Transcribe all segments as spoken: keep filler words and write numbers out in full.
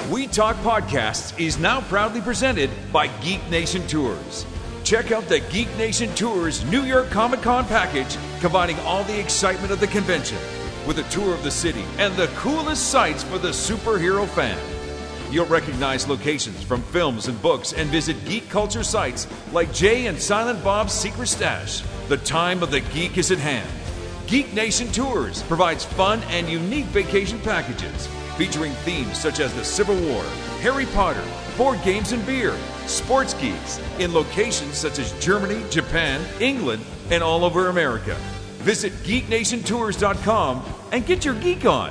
We Talk Podcasts is now proudly presented by Geek Nation Tours. Check out the Geek Nation Tours New York Comic Con package, combining all the excitement of the convention with a tour of the city and the coolest sights for the superhero fan. You'll recognize locations from films and books and visit geek culture sites like Jay and Silent Bob's Secret Stash. The time of the geek is at hand. Geek Nation Tours provides fun and unique vacation packages featuring themes such as the Civil War, Harry Potter, board games and beer, sports geeks in locations such as Germany, Japan, England, and all over America. Visit geek nation tours dot com and get your geek on.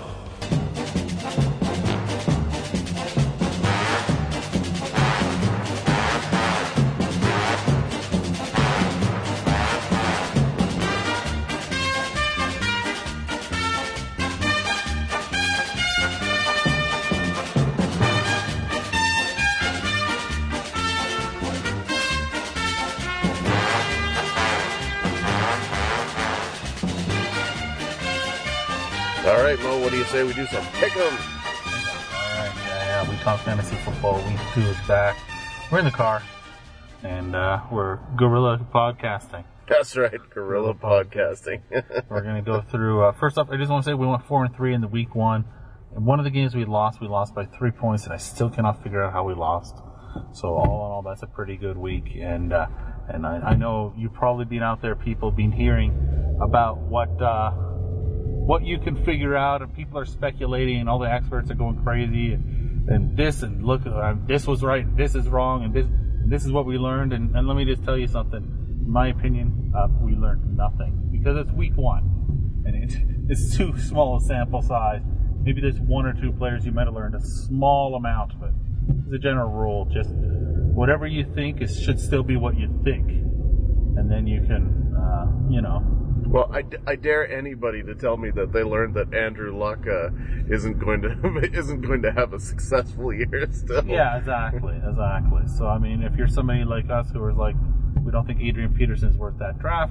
All right, Mo, what do you say we do some pick 'em? All right, yeah, yeah, we talk fantasy football. Week two is back. We're in the car, and uh, we're guerrilla podcasting. That's right, guerrilla podcasting. We're going to go through, uh, first off, I just want to say we went four and three in the week one. And one of the games we lost, we lost by three points, and I still cannot figure out how we lost. So all in all, that's a pretty good week. And uh, and I, I know you've probably been out there, people been hearing about what... Uh, what you can figure out, and people are speculating, and all the experts are going crazy, and, and this, and look, uh, this was right, and this is wrong, and this, and this is what we learned, and, and let me just tell you something. In my opinion, uh, we learned nothing, because it's week one, and it, it's too small a sample size. Maybe there's one or two players you might have learned a small amount, but as a general rule, just whatever you think is should still be what you think, and then you can, uh, you know, Well, I, I dare anybody to tell me that they learned that Andrew Luck uh, isn't going to isn't going to have a successful year still. Yeah, exactly, exactly. So I mean, if you're somebody like us who is like, we don't think Adrian Peterson's worth that draft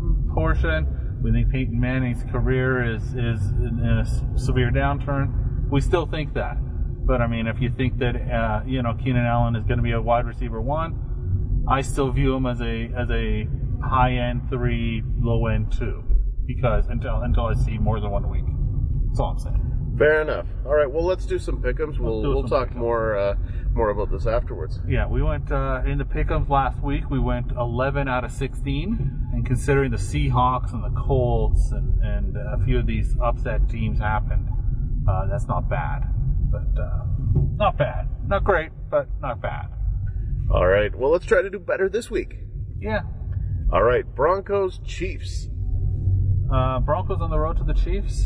portion. We think Peyton Manning's career is is in a severe downturn. We still think that. But I mean, if you think that uh, you know Keenan Allen is going to be a wide receiver one, I still view him as a as a high end three, low end two, because until until I see more than one week. That's all I'm saying. Fair enough. All right. Well, let's do some pick'ems. We'll we'll talk pick-ems. more uh, more about this afterwards. Yeah, we went uh, in the pick'ems last week. We went eleven out of sixteen, and considering the Seahawks and the Colts and and a few of these upset teams happened, uh, that's not bad. But uh, not bad, not great, but not bad. All right. Well, let's try to do better this week. Yeah. All right, Broncos, Chiefs. Uh, Broncos on the road to the Chiefs.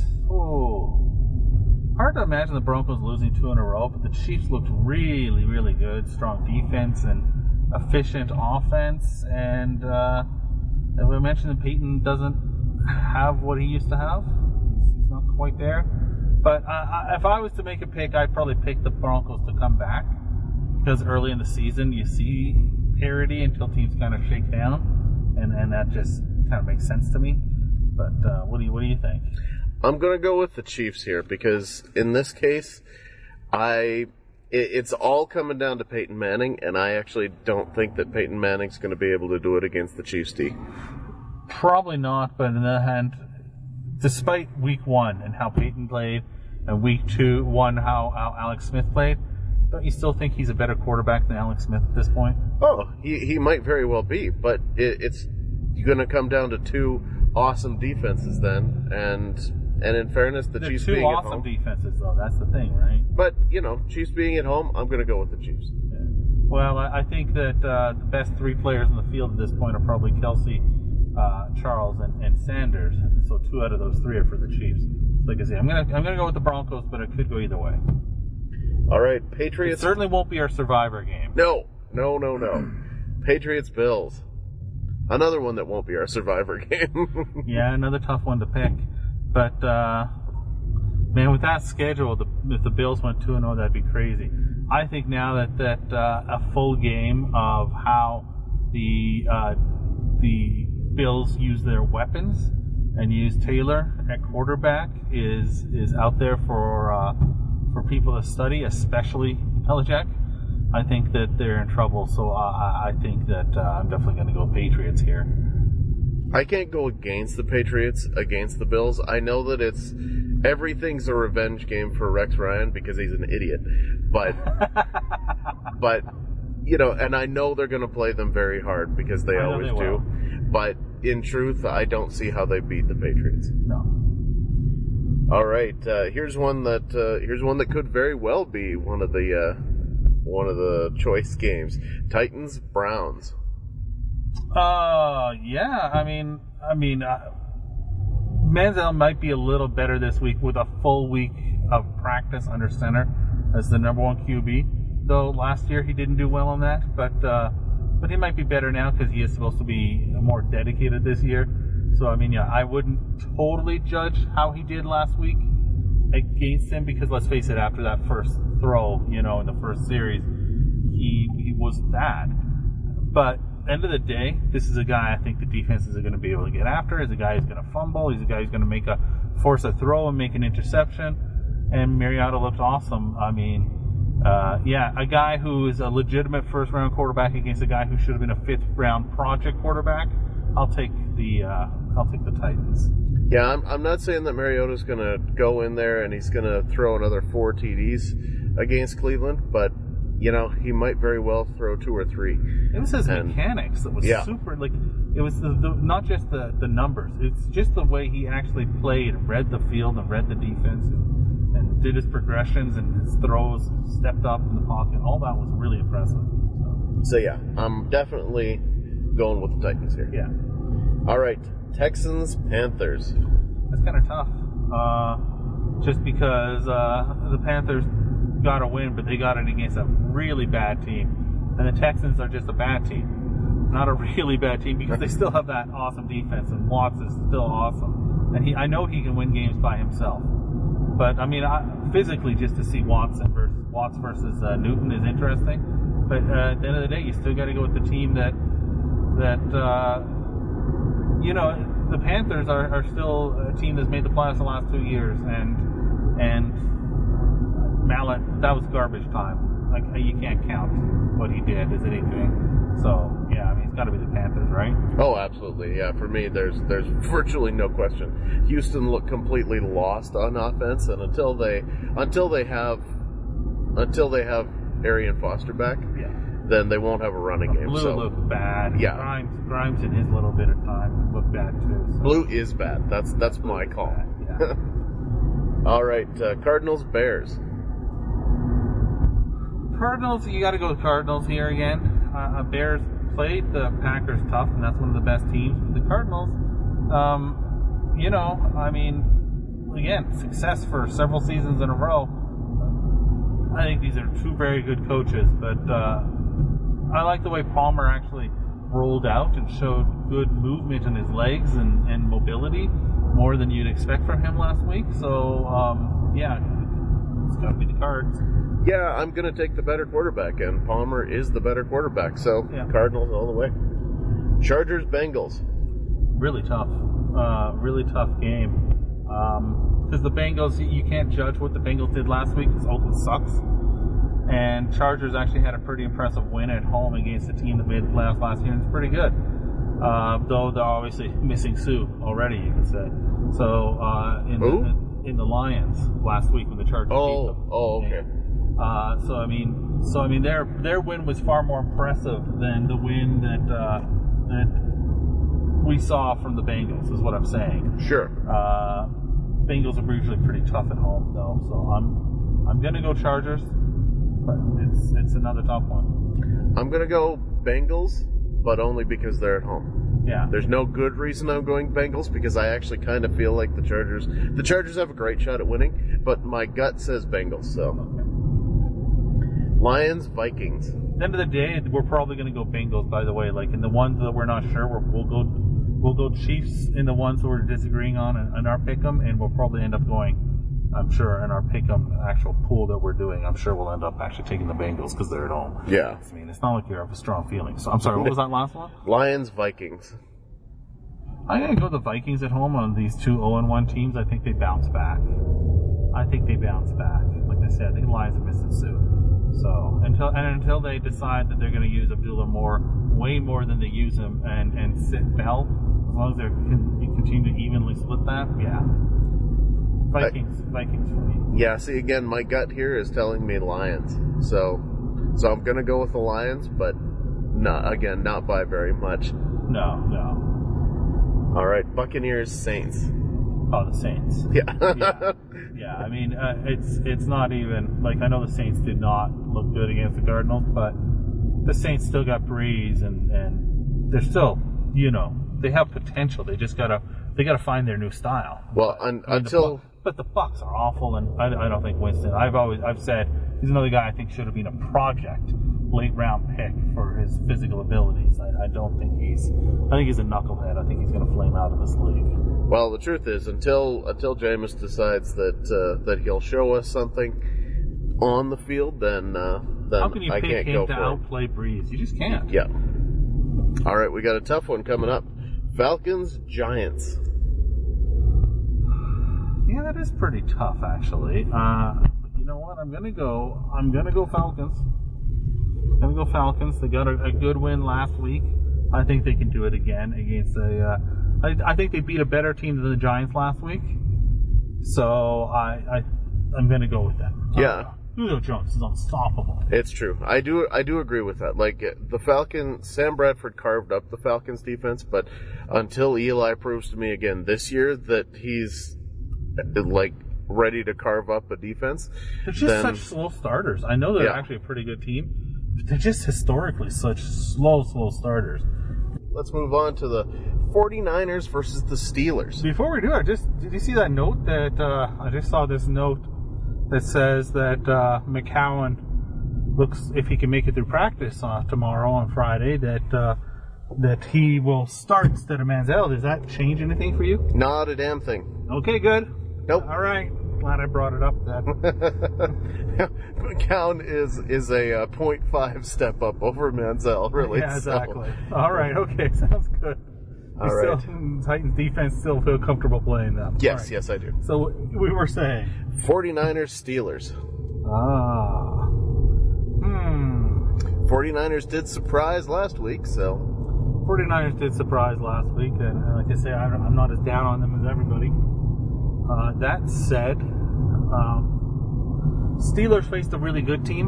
Ooh, hard to imagine the Broncos losing two in a row, but the Chiefs looked really, really good. Strong defense and efficient offense. And uh, as we mentioned, Peyton doesn't have what he used to have. He's not quite there. But uh, if I was to make a pick, I'd probably pick the Broncos to come back, because early in the season you see parity until teams kind of shake down. And and that just kind of makes sense to me. But uh, what do you what do you think? I'm going to go with the Chiefs here, because in this case, I it, it's all coming down to Peyton Manning, and I actually don't think that Peyton Manning's going to be able to do it against the Chiefs D. Probably not, but on the other hand, despite week one and how Peyton played, and week two, one how, how Alex Smith played, don't you still think he's a better quarterback than Alex Smith at this point? Oh, he he might very well be, but it, it's going to come down to two awesome defenses then, and and in fairness, the They're Chiefs two being awesome at home. defenses, though. That's the thing, right? But you know, Chiefs being at home, I'm going to go with the Chiefs. Yeah. Well, I, I think that uh, the best three players in the field at this point are probably Kelsey, uh, Charles, and, and Sanders. So two out of those three are for the Chiefs. Like I say, I'm gonna I'm gonna go with the Broncos, but it could go either way. All right, Patriots. It certainly won't be our survivor game. No, no, no, no. Patriots, Bills. Another one that won't be our survivor game. Yeah, another tough one to pick. But, uh, man, with that schedule, the, if the Bills went two and oh, that'd be crazy. I think now that, that uh, a full game of how the uh, the Bills use their weapons and use Taylor at quarterback is is out there for uh, for people to study, especially Belichick, I think that they're in trouble. So I, I think that uh, I'm definitely going to go Patriots here. I can't go against the Patriots, against the Bills. I know that it's everything's a revenge game for Rex Ryan because he's an idiot. But, but you know, and I know they're going to play them very hard because they always they do. But in truth, I don't see how they beat the Patriots. No. All right, uh, here's one that uh, here's one that could very well be one of the uh, one of the choice games: Titans Browns. Uh, yeah. I mean, I mean, uh, Manziel might be a little better this week with a full week of practice under center as the number one Q B. Though last year he didn't do well on that, but uh, but he might be better now because he is supposed to be more dedicated this year. So I mean, yeah, I wouldn't totally judge how he did last week against him because let's face it, after that first throw, you know, in the first series, he he was bad. But end of the day, this is a guy I think the defenses are going to be able to get after. He's a guy who's going to fumble. He's a guy who's going to make a force a throw and make an interception. And Mariota looked awesome. I mean, uh, yeah, a guy who is a legitimate first round quarterback against a guy who should have been a fifth round project quarterback. I'll take the uh, I'll take the Titans. Yeah, I'm I'm not saying that Mariota's going to go in there and he's going to throw another four T Ds against Cleveland, but you know, he might very well throw two or three. It was his and, mechanics that was yeah. super, like, it was the, the, not just the, the numbers. It's just the way he actually played, read the field and read the defense and, and did his progressions and his throws, stepped up in the pocket. All that was really impressive. So, so yeah, I'm definitely going with the Titans here. Yeah. All right, Texans, Panthers. That's kind of tough. Uh, just because uh, the Panthers got a win, but they got it against a really bad team. And the Texans are just a bad team. Not a really bad team because they still have that awesome defense and Watts is still awesome. And he, I know he can win games by himself. But, I mean, I, physically, just to see Watson versus, Watts versus uh, Newton is interesting. But uh, at the end of the day, you still got to go with the team that, that uh, you know, the Panthers are, are still a team that's made the playoffs the last two years. And, and Mallett, that was garbage time. Like, you can't count what he did as anything. So, yeah, I mean, it's got to be the Panthers, right? Oh, absolutely. Yeah, for me, there's there's virtually no question. Houston looked completely lost on offense, and until they until they have until they have Arian Foster back, yeah. then they won't have a running game. Blue so. looked bad. Yeah. Grimes, Grimes in his little bit of time looked bad too. So. Blue is bad. That's that's my call. Bad, yeah. All right, uh, Cardinals, Bears. Cardinals, you got to go with Cardinals here again. Uh, Bears played the Packers tough, and that's one of the best teams. The Cardinals, um, you know, I mean, again, success for several seasons in a row. I think these are two very good coaches, but uh, I like the way Palmer actually rolled out and showed good movement in his legs and, and mobility, more than you'd expect from him last week. So, um, yeah, it's got to be the Cards. Yeah, I'm going to take the better quarterback, and Palmer is the better quarterback. So, yeah. Cardinals all the way. Chargers, Bengals. Really tough. Uh, really tough game. Because um, the Bengals, you can't judge what the Bengals did last week because Oakland sucks. And Chargers actually had a pretty impressive win at home against a team that made the playoffs last year, and it's pretty good. Uh, though they're obviously missing Sue already, you could say. So, uh, in, the, in the Lions last week when the Chargers oh, beat them. Oh, okay. Uh, so I mean, so I mean, their their win was far more impressive than the win that uh, that we saw from the Bengals. Is what I'm saying. Sure. Uh, Bengals are usually pretty tough at home, though. So I'm I'm gonna go Chargers, but it's it's another tough one. I'm gonna go Bengals, but only because they're at home. Yeah. There's no good reason I'm going Bengals because I actually kind of feel like the Chargers. The Chargers have a great shot at winning, but my gut says Bengals. So. Okay. Lions, Vikings. At the end of the day, we're probably going to go Bengals, by the way. Like, in the ones that we're not sure, we're, we'll go we'll go Chiefs in the ones that we're disagreeing on in, in our pick'em, and we'll probably end up going, I'm sure, in our pick'em actual pool that we're doing, I'm sure we'll end up actually taking the Bengals because they're at home. Yeah. I mean, it's not like you have a strong feeling. So, I'm sorry, what was that last one? Lions, Vikings. I'm going to go the Vikings at home on these two oh and one teams. I think they bounce back. I think they bounce back. Like I say, I think the Lions have missed it soon. So until and until they decide that they're going to use Abdullah more, way more than they use him, and and sit Bell, as long as they can continue to evenly split that, yeah. Vikings, I, Vikings for me. Yeah. See, again, my gut here is telling me Lions. So, so I'm going to go with the Lions, but not again, not by very much. No, no. All right, Buccaneers, Saints. Oh, the Saints. Yeah. yeah. Yeah, I mean, uh, it's it's not even, like, I know the Saints did not look good against the Cardinals, but the Saints still got Breeze, and, and they're still, you know, they have potential. They just gotta, they gotta find their new style. Well, but, un- I mean, until... The, but the Bucs are awful, and I, I don't think Winston, I've always, I've said, he's another guy I think should have been a project, late round pick for his physical abilities. I, I don't think he's, I think he's a knucklehead. I think he's gonna flame out of this league. Well, the truth is, until until Jameis decides that uh, that he'll show us something on the field, then uh, then How can you I pick can't him go to for outplay Breeze? You just can't. it. Yeah. All right, we got a tough one coming up. Falcons, Giants. Yeah, that is pretty tough, actually. Uh, but you know what? I'm gonna go. I'm gonna go Falcons. I'm gonna go Falcons. They got a, a good win last week. I think they can do it again against a. Uh, I, I think they beat a better team than the Giants last week. So I, I I'm gonna go with that. Yeah. Uh, Julio Jones is unstoppable. It's true. I do I do agree with that. Like, the Falcon, Sam Bradford carved up the Falcons defense, but until Eli proves to me again this year that he's like ready to carve up a defense, They're just then, such slow starters. I know they're Yeah. actually a pretty good team, but they're just historically such slow, slow starters. let's move on to the 49ers versus the Steelers. Before we do, I just did you see that note that uh, I just saw this note that says that uh, McCowan looks, if he can make it through practice uh, tomorrow on Friday, that uh, that he will start instead of Manziel. Does that change anything for you? Not a damn thing. Okay, good. Nope. All right. Glad I brought it up then. McCown is is a uh, point five step up over Manziel, really. Yeah, exactly. So. All right. Okay. Sounds good. All You right. Still, Titans defense still feel comfortable playing them. Yes, All right. yes, I do. So we were saying 49ers, Steelers. Ah. Hmm. 49ers did surprise last week, so. 49ers did surprise last week, and uh, like I say, I don't, I'm not as down on them as everybody. Uh, that said, um, Steelers faced a really good team.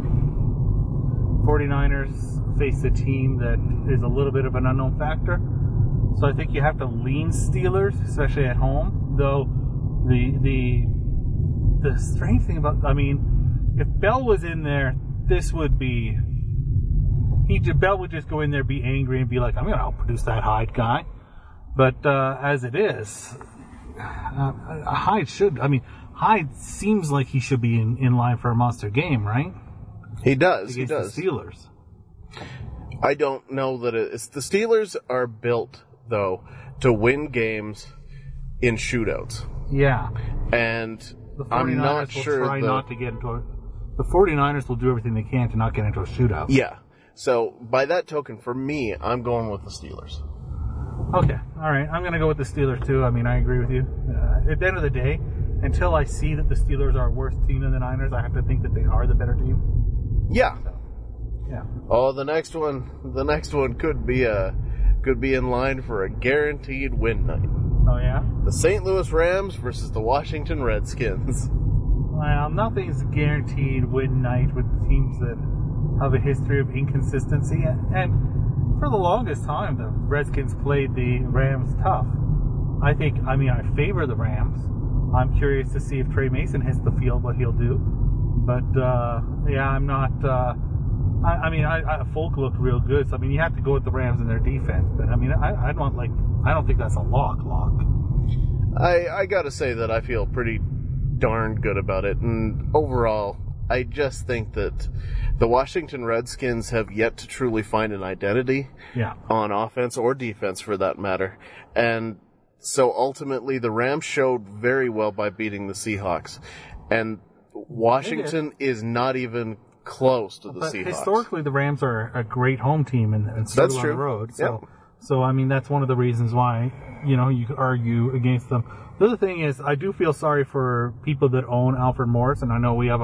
49ers faced a team that is a little bit of an unknown factor. So I think you have to lean Steelers, especially at home. Though the the the strange thing about, I mean, if Bell was in there, this would be. He Bell would just go in there, be angry, and be like, "I'm going to outproduce that Hyde guy." But uh, as it is, uh, Hyde should. I mean, Hyde seems like he should be in, in line for a monster game, right? He does. Against he does. the Steelers. I don't know that it's the Steelers are built though to win games in shootouts, Yeah. and The 49ers I'm not will sure try the, not to get into a. The 49ers will do everything they can to not get into a shootout. Yeah. So by that token, for me, I'm going with the Steelers. Okay. All right. I'm going to go with the Steelers too. I mean, I agree with you. Uh, at the end of the day, until I see that the Steelers are a worse team than the Niners, I have to think that they are the better team. Yeah. So, yeah. Oh, the next one, the next one could be a could be in line for a guaranteed win night. Oh yeah. The Saint Louis Rams versus the Washington Redskins. Well, nothing's guaranteed win night with teams that have a history of inconsistency, and for the longest time, the Redskins played the Rams tough. I think, I mean, I favor the Rams. I'm curious to see if Trey Mason hits the field, what he'll do. But, uh, yeah, I'm not, uh, I, I mean, I, I, Folk looked real good, so, I mean, you have to go with the Rams in their defense, but, I mean, I, I'd want, like, I don't think that's a lock, lock. I I gotta say that I feel pretty darn good about it, and overall, I just think that the Washington Redskins have yet to truly find an identity Yeah. on offense or defense, for that matter. And so ultimately, the Rams showed very well by beating the Seahawks. And Washington is not even close to the But Seahawks. historically, the Rams are a great home team, and, and so That's on true. the road. So, Yep. so I mean, that's one of the reasons why, you know, you could argue against them. The other thing is, I do feel sorry for people that own Alfred Morris, and I know we have him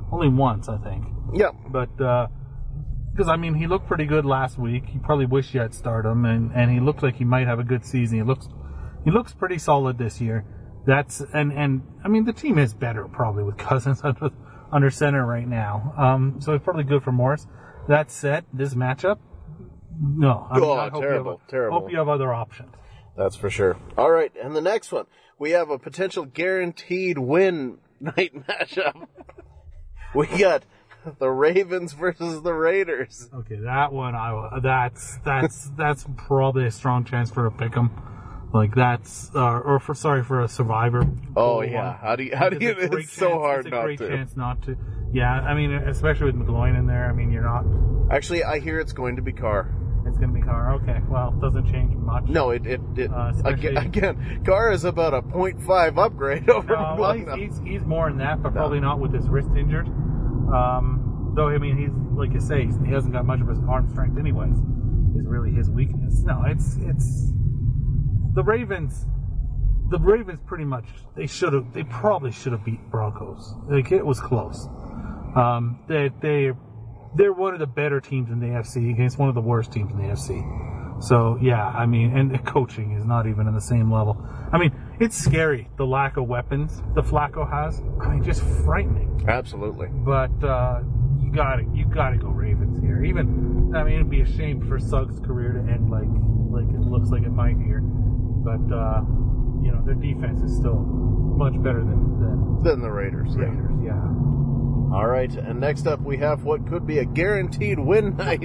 Only once, I think. Yeah. But, because, uh, I mean, he looked pretty good last week. He probably wished he had started him, and, and he looked like he might have a good season. He looks he looks pretty solid this year. That's, and, and I mean, the team is better probably with Cousins under, under center right now. Um, so it's probably good for Morris. That said, this matchup, no. I mean, oh, I hope terrible, you have, terrible. Hope you have other options. That's for sure. All right, and the next one, we have a potential guaranteed win night matchup. We got the Ravens versus the Raiders. Okay, that one, I that's that's that's probably a strong chance for a pick'em. Like that's, uh, or for sorry for a survivor. Oh yeah, how do you how do you? It's, it's so chance, hard it's a not great to. chance not to. Yeah, I mean, especially with McGloin in there. I mean, you're not. Actually, I hear it's going to be Carr. It's going to be Carr. Okay, well, it doesn't change much. No, it it, it Uh, especially- again, again. Carr is about a point five upgrade over Uh, well, McGloin. he's, he's he's more than that, but probably not with his wrist injured. Um, though I mean, he's like you say, he's, he hasn't got much of his arm strength, anyways. Is really his weakness. No, it's it's the Ravens. The Ravens pretty much they should have they probably should have beat Broncos. Like it was close. Um, they they they're one of the better teams in the A F C against one of the worst teams in the A F C. So yeah, I mean, and the coaching is not even on the same level. I mean, it's scary the lack of weapons the Flacco has. I mean, just frightening. Absolutely. But uh, you got to you got to go Ravens here. Even I mean, it'd be a shame for Suggs' career to end like like it looks like it might here. But uh, you know, their defense is still much better than than Then the Raiders. Yeah. Raiders. Yeah. All right, and next up we have what could be a guaranteed win night.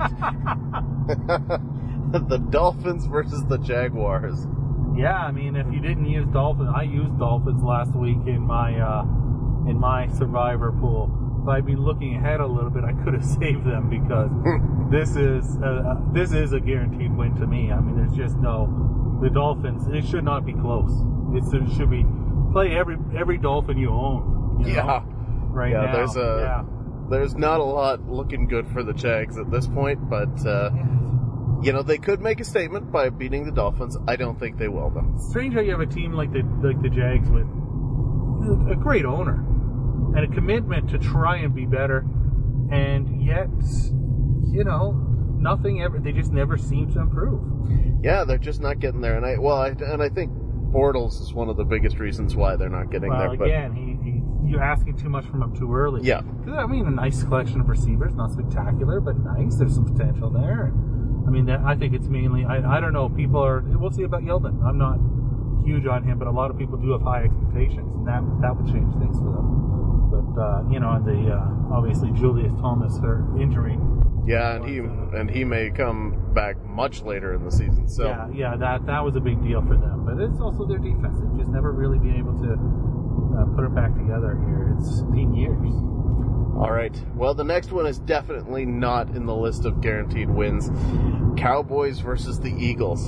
The Dolphins versus the Jaguars. Yeah, I mean, if you didn't use Dolphins, I used Dolphins last week in my uh, in my survivor pool. If I'd been looking ahead a little bit, I could have saved them because this is uh, this is a guaranteed win to me. I mean, there's just no the Dolphins. It should not be close. It's, it should be play every every Dolphin you own. You know, Yeah. right yeah, now. there's a yeah. there's not a lot looking good for the Jags at this point, but uh, you know, they could make a statement by beating the Dolphins. I don't think they will, though. Strange how you have a team like the like the Jags with a great owner and a commitment to try and be better, and yet, you know, nothing ever. They just never seem to improve. Yeah, they're just not getting there, and I well, I, and I think Bortles is one of the biggest reasons why they're not getting Well, there. But again, he, he you're asking too much from him too early. Yeah. 'Cause, I mean, a nice collection of receivers, not spectacular, but nice. There's some potential there. I mean, that, I think it's mainly. I I don't know. People are. We'll see about Yeldon. I'm not huge on him, but a lot of people do have high expectations, and that that would change things for them. But uh, you know, and the uh, obviously Julius Thomas, her injury. yeah, and he and he may come back much later in the season. So Yeah, yeah, that that was a big deal for them. But it's also their defense. They've just never really been able to uh, put it back together here. It's been years. all right. Well, the next one is definitely not in the list of guaranteed wins. Cowboys versus the Eagles.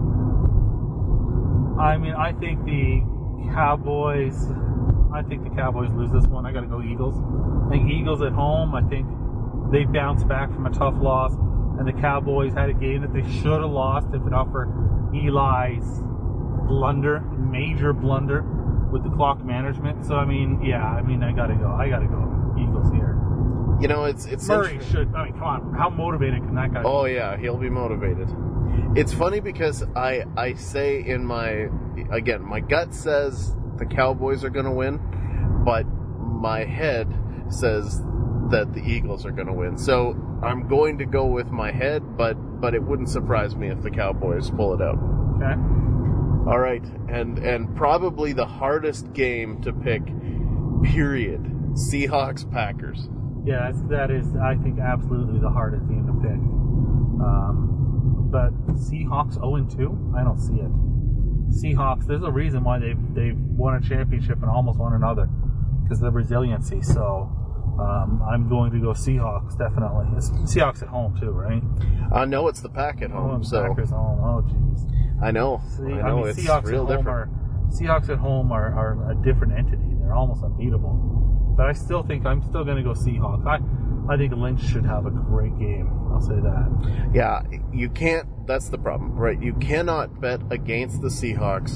I mean, I think the Cowboys. I think the Cowboys lose this one. I got to go Eagles. I think Eagles at home. I think they bounced back from a tough loss, and the Cowboys had a game that they should have lost if not for Eli's blunder, major blunder with the clock management. So I mean, yeah, I mean, I got to go. I got to go Eagles here. You know, it's it's Murray int- should. I mean, come on. How motivated can that guy? Oh yeah, he'll be motivated. It's funny because I I say in my again my gut says the Cowboys are going to win, but my head says that the Eagles are going to win. So I'm going to go with my head, but but it wouldn't surprise me if the Cowboys pull it out. Okay. All right, and and probably the hardest game to pick, period. Seahawks Packers. Yeah, that's, that is, I think, absolutely the hardest game to pick. Um, but Seahawks oh and two? I don't see it. Seahawks, there's a reason why they've, they've won a championship and almost won another, because of the resiliency. So um, I'm going to go Seahawks, definitely. It's Seahawks at home, too, right? I know it's the Pack at home, Oh, so Packers at home. Oh, jeez. I know. See, I I know mean, it's Seahawks real at home different. are Seahawks at home are, are a different entity. They're almost unbeatable. But I still think I'm still going to go Seahawks. I I think Lynch should have a great game. I'll say that. Yeah, you can't. That's the problem, right? You cannot bet against the Seahawks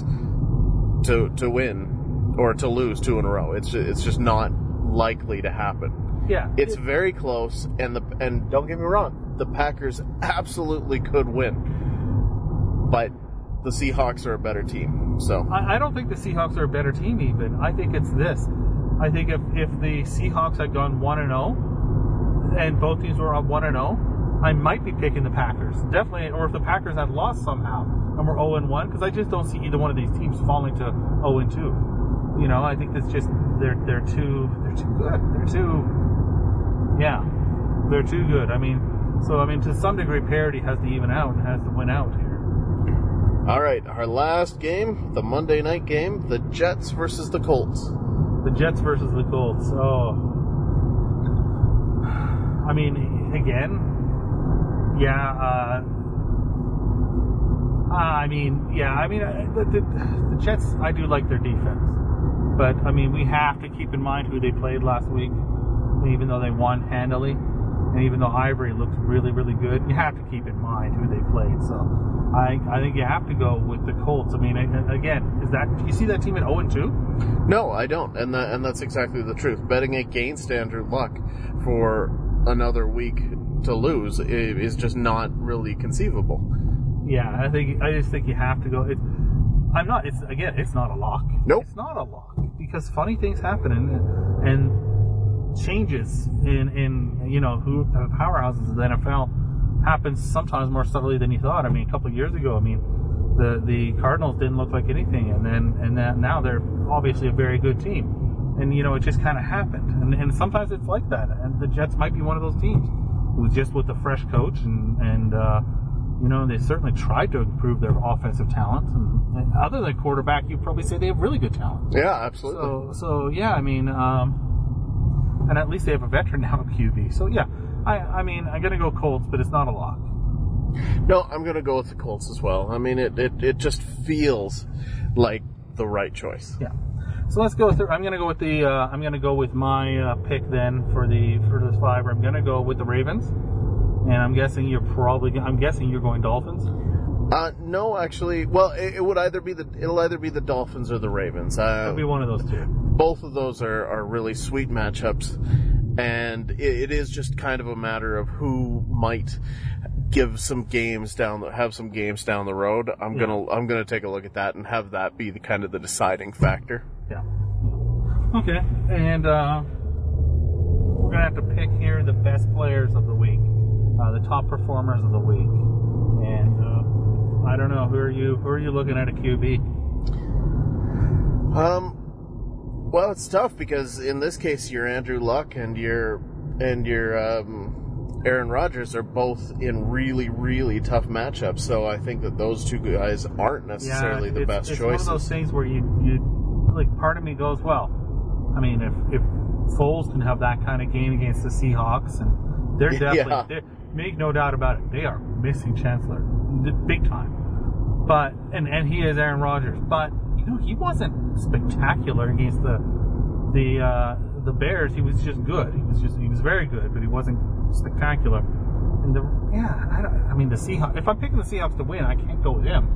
to to win or to lose two in a row. It's just, it's just not likely to happen. Yeah. It's very close, and the and don't get me wrong, the Packers absolutely could win, but the Seahawks are a better team. So I, I don't think the Seahawks are a better team even. I think it's this. I think if, if the Seahawks had gone one and oh and both teams were up one and oh, I might be picking the Packers. Definitely, or if the Packers had lost somehow and were oh and one, because I just don't see either one of these teams falling to oh and two. You know, I think it's just they're they're too they're too good. They're too Yeah, they're too good. I mean, so, I mean, to some degree, parity has to even out and has to win out here. All right, our last game, the Monday night game, the Jets versus the Colts. The Jets versus the Colts. Oh. I mean, again, yeah, uh, uh, I mean, yeah, I mean, uh, the, the, the Jets, I do like their defense. But, I mean, we have to keep in mind who they played last week. Even though they won handily, and even though Ivory looked really, really good, you have to keep in mind who they played. So I I think you have to go with the Colts. I mean, again, is that, do you see that team at oh and two? No, I don't, and that, and that's exactly the truth. Betting against Andrew Luck for another week to lose is just not really conceivable. Yeah, I think I just think you have to go. It's, I'm not. It's again, it's not a lock. Nope, it's not a lock because funny things happen, and and. changes in, in you know, who the powerhouses of the N F L happens sometimes more subtly than you thought. I mean, a couple of years ago, I mean, the the Cardinals didn't look like anything, and then and then now they're obviously a very good team, and you know, it just kind of happened, and and sometimes it's like that, and the Jets might be one of those teams who just with a fresh coach, and and uh, you know, they certainly tried to improve their offensive talent, and, and other than quarterback, you'd probably say they have really good talent. Yeah, absolutely. So so yeah, I mean. Um, And at least they have a veteran now at Q B. So, yeah, I I mean, I'm going to go Colts, but it's not a lock. No, I'm going to go with the Colts as well. I mean, it, it, it just feels like the right choice. Yeah. So let's go through. I'm going to go with the. Uh, I'm going to go with my uh, pick then for the for this five. I'm going to go with the Ravens, and I'm guessing you're probably. I'm guessing you're going Dolphins. Uh, no, actually, well, it, it would either be the it'll either be the Dolphins or the Ravens. Uh, It'll be one of those two. Both of those are, are really sweet matchups, and it, it is just kind of a matter of who might give some games down the, have some games down the road. I'm yeah. gonna I'm gonna take a look at that and have that be the kind of the deciding factor. Yeah. Okay, and uh, we're gonna have to pick here the best players of the week, uh, the top performers of the week, and. Uh, I don't know. Who are you? Who are you looking at a Q B? Um, well, it's tough because in this case, your Andrew Luck and your and your um, Aaron Rodgers are both in really, really tough matchups. So I think that those two guys aren't necessarily yeah, the it's, best it's choices. It's one of those things where you, you like. Part of me goes, well, I mean, if if Foles can have that kind of game against the Seahawks, and they're definitely, yeah. they're, make no doubt about it, they are missing Chancellor big time. But and, and he is Aaron Rodgers, but you know he wasn't spectacular against the the uh, the Bears. He was just good. He was just he was very good, but he wasn't spectacular. And the yeah, I, don't, I mean the Seahawks. If I'm picking the Seahawks to win, I can't go with him.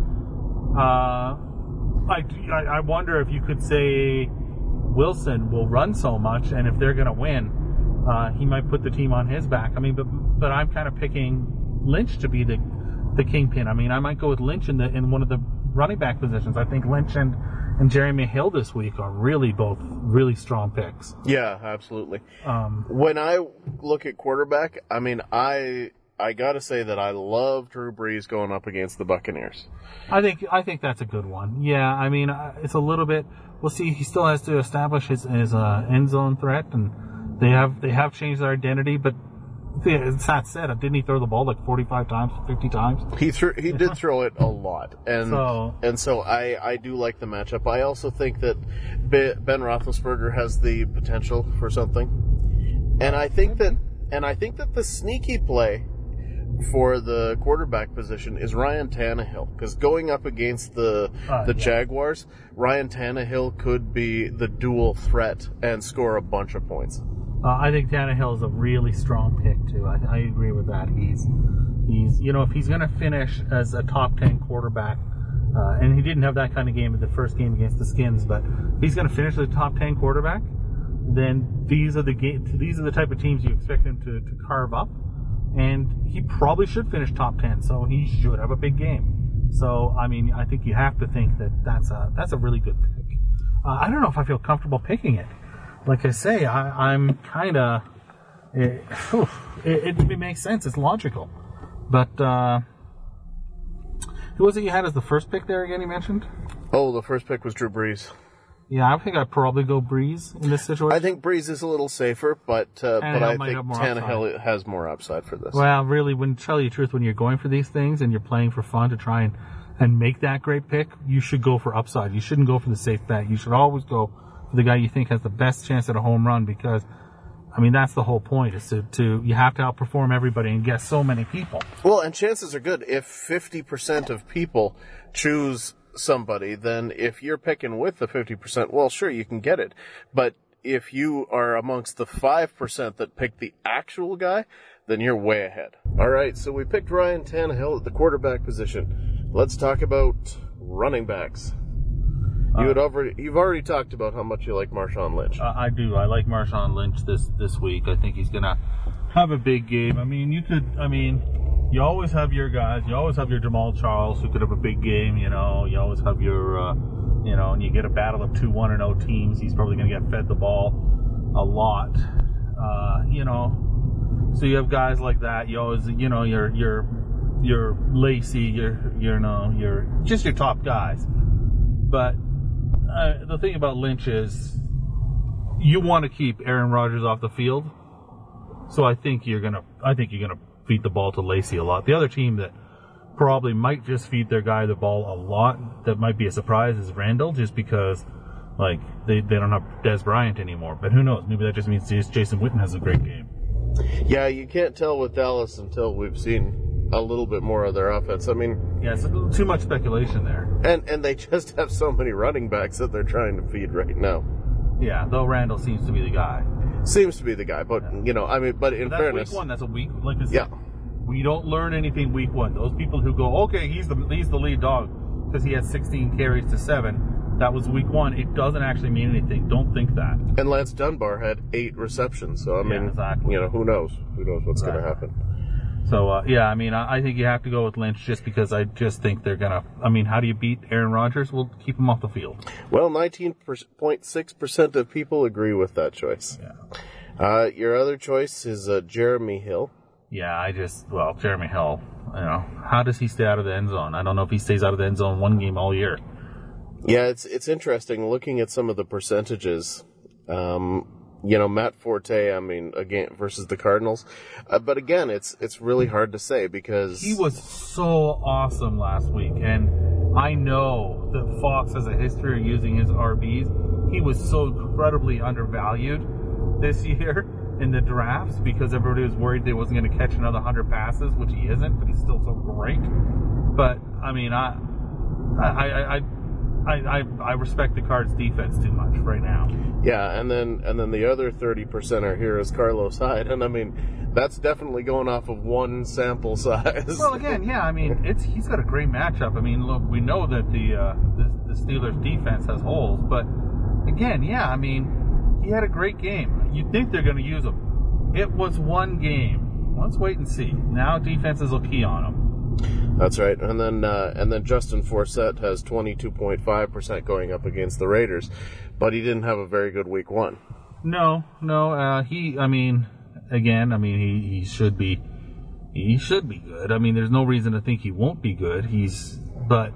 Uh, I, I I wonder if you could say Wilson will run so much, and if they're going to win, uh, he might put the team on his back. I mean, but but I'm kind of picking Lynch to be the the kingpin. I mean, I might go with Lynch in the in one of the running back positions. I think Lynch and, and Jeremy Hill this week are really both really strong picks. Yeah, absolutely. Um, when I look at quarterback, I mean, I I gotta say that I love Drew Brees going up against the Buccaneers. I think I think that's a good one. Yeah, I mean, it's a little bit. We'll see. He still has to establish his his uh, end zone threat, and they have they have changed their identity, but. That said, didn't he throw the ball like forty-five times, fifty times? He threw, he did throw it a lot, and so, and so I, I do like the matchup. I also think that Ben Roethlisberger has the potential for something, and I think that and I think that the sneaky play for the quarterback position is Ryan Tannehill, because going up against the uh, the yeah. Jaguars, Ryan Tannehill could be the dual threat and score a bunch of points. Uh, I think Tannehill is a really strong pick too. I, I agree with that. He's, he's, you know, if he's going to finish as a top ten quarterback, uh, and he didn't have that kind of game in the first game against the Skins, but if he's going to finish as a top ten quarterback, then these are the game, these are the type of teams you expect him to, to carve up. And he probably should finish top ten, so he should have a big game. So, I mean, I think you have to think that that's a, that's a really good pick. Uh, I don't know if I feel comfortable picking it. Like I say, I, I'm kind of, it, it, it makes sense. It's logical. But, uh, who was it you had as the first pick there again, you mentioned? Oh, the first pick was Drew Brees. Yeah, I think I'd probably go Brees in this situation. I think Brees is a little safer, but uh, but I think Tannehill upside. has more upside for this. Well, really, when to tell you the truth, when you're going for these things and you're playing for fun to try and, and make that great pick, you should go for upside. You shouldn't go for the safe bet. You should always go for the guy you think has the best chance at a home run because, I mean, that's the whole point, is to, to you have to outperform everybody and get so many people. Well, and chances are good. If fifty percent of people choose somebody, then if you're picking with the fifty percent, well, sure, you can get it. But if you are amongst the five percent that pick the actual guy, then you're way ahead. All right, so we picked Ryan Tannehill at the quarterback position. Let's talk about running backs. You had already, you've already talked about how much you like Marshawn Lynch. Uh, I do. I like Marshawn Lynch this, this week. I think he's going to have a big game. I mean, you could, I mean, you always have your guys. You always have your Jamal Charles who could have a big game, you know. You always have your, uh, you know, and you get a battle of two one and oh teams. He's probably going to get fed the ball a lot, uh, you know. So you have guys like that. You always, you know, your, your, your Lacey, your, your, you know, your, just your top guys. But, Uh, the thing about Lynch is you want to keep Aaron Rodgers off the field, so I think you're gonna I think you're gonna feed the ball to Lacey a lot. The other team that probably might just feed their guy the ball a lot, that might be a surprise, is Randall, just because like they, they don't have Dez Bryant anymore. But who knows? Maybe that just means Jason Witten has a great game. Yeah, you can't tell with Dallas until we've seen a little bit more of their offense. I mean, yeah, it's too much speculation there. And and they just have so many running backs that they're trying to feed right now. Yeah, though Randall seems to be the guy. Seems to be the guy, but yeah. you know, I mean, but in but that's fairness, week one. That's a week, like I said. Yeah. We don't learn anything week one. Those people who go, okay, he's the he's the lead dog because he had sixteen carries to seven. That was week one. It doesn't actually mean anything. Don't think that. And Lance Dunbar had eight receptions. So I mean, yeah, exactly. you know, who knows? Who knows what's exactly. going to happen? So, uh, yeah, I mean, I, I think you have to go with Lynch just because I just think they're going to... I mean, how do you beat Aaron Rodgers? We'll keep him off the field. Well, nineteen point six percent of people agree with that choice. Yeah. Uh, your other choice is uh, Jeremy Hill. Yeah, I just... Well, Jeremy Hill, you know, how does he stay out of the end zone? I don't know if he stays out of the end zone one game all year. Yeah, it's it's interesting looking at some of the percentages. Um... You know, Matt Forte, I mean, again, versus the Cardinals. Uh, but again, it's it's really hard to say because... He was so awesome last week, and I know that Fox has a history of using his R Bs. He was so incredibly undervalued this year in the drafts because everybody was worried they wasn't going to catch another one hundred passes, which he isn't, but he's still so great. But, I mean, I... I, I, I I, I, I respect the Cards' defense too much right now. Yeah, and then and then the other thirty percent are here is Carlos Hyde, and I mean that's definitely going off of one sample size. Well, again, yeah, I mean it's he's got a great matchup. I mean, look, we know that the uh, the, the Steelers' defense has holes, but again, yeah, I mean he had a great game. You'd think they're going to use him. It was one game. Let's wait and see. Now defenses will key on him. That's right, and then uh, and then Justin Forsett has twenty-two point five percent going up against the Raiders, but he didn't have a very good week one. No, no, uh, he. I mean, again, I mean he, he should be, he should be good. I mean, there's no reason to think he won't be good. He's, but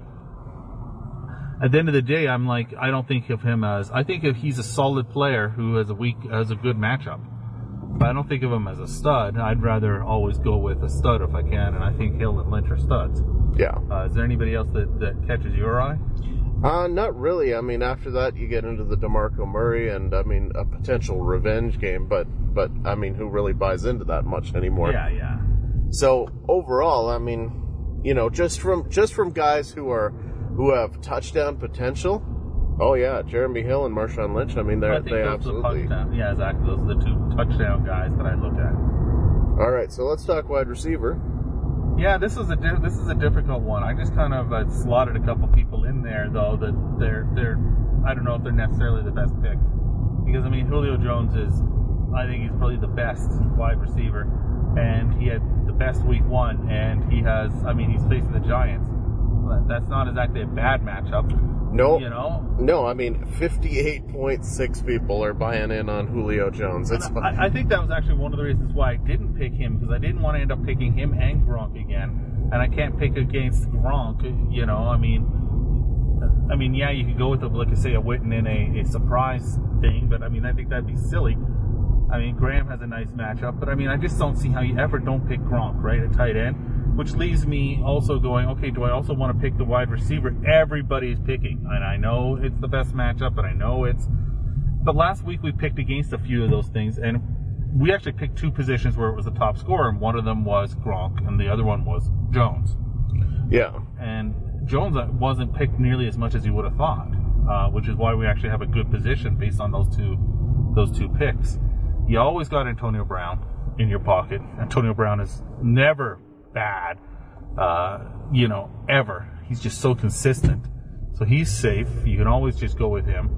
at the end of the day, I'm like, I don't think of him as. I think if he's a solid player who has a week has a good matchup. But I don't think of him as a stud. I'd rather always go with a stud if I can, and I think Hill and Lynch are studs. Yeah. Uh, is there anybody else that, that catches your eye? Uh, not really. I mean, after that, you get into the DeMarco Murray and, I mean, a potential revenge game, but, but I mean, who really buys into that much anymore? Yeah, yeah. So, overall, I mean, you know, just from just from guys who are who have touchdown potential, oh, yeah, Jeremy Hill and Marshawn Lynch, I mean, they're, I think they those absolutely... Are the touchdown. Yeah, exactly. Those are the two touchdown guys that I look at. All right, so let's talk wide receiver. Yeah, this is a di- this is a difficult one. I just kind of uh, slotted a couple people in there, though, that they're they're I don't know if they're necessarily the best pick. Because, I mean, Julio Jones is, I think he's probably the best wide receiver. And he had the best week one. And he has, I mean, he's facing the Giants. But that's not exactly a bad matchup. No. You know? No, I mean, fifty-eight point six people are buying in on Julio Jones. It's I, I think that was actually one of the reasons why I didn't pick him. Because I didn't want to end up picking him and Gronk again. And I can't pick against Gronk, you know, I mean... I mean, yeah, you could go with, a, like I say, a Witten in a, a surprise thing, but I mean, I think that'd be silly. I mean, Graham has a nice matchup, but I mean, I just don't see how you ever don't pick Gronk, right, at tight end, which leaves me also going, okay, do I also want to pick the wide receiver everybody's picking? And I know it's the best matchup, and I know it's... But last week we picked against a few of those things, and we actually picked two positions where it was the top scorer, and one of them was Gronk, and the other one was Jones. Yeah. And Jones wasn't picked nearly as much as you would have thought, uh, which is why we actually have a good position based on those two those two picks. You always got Antonio Brown in your pocket. Antonio Brown is never bad, uh, you know, ever. He's just so consistent. So he's safe. You can always just go with him.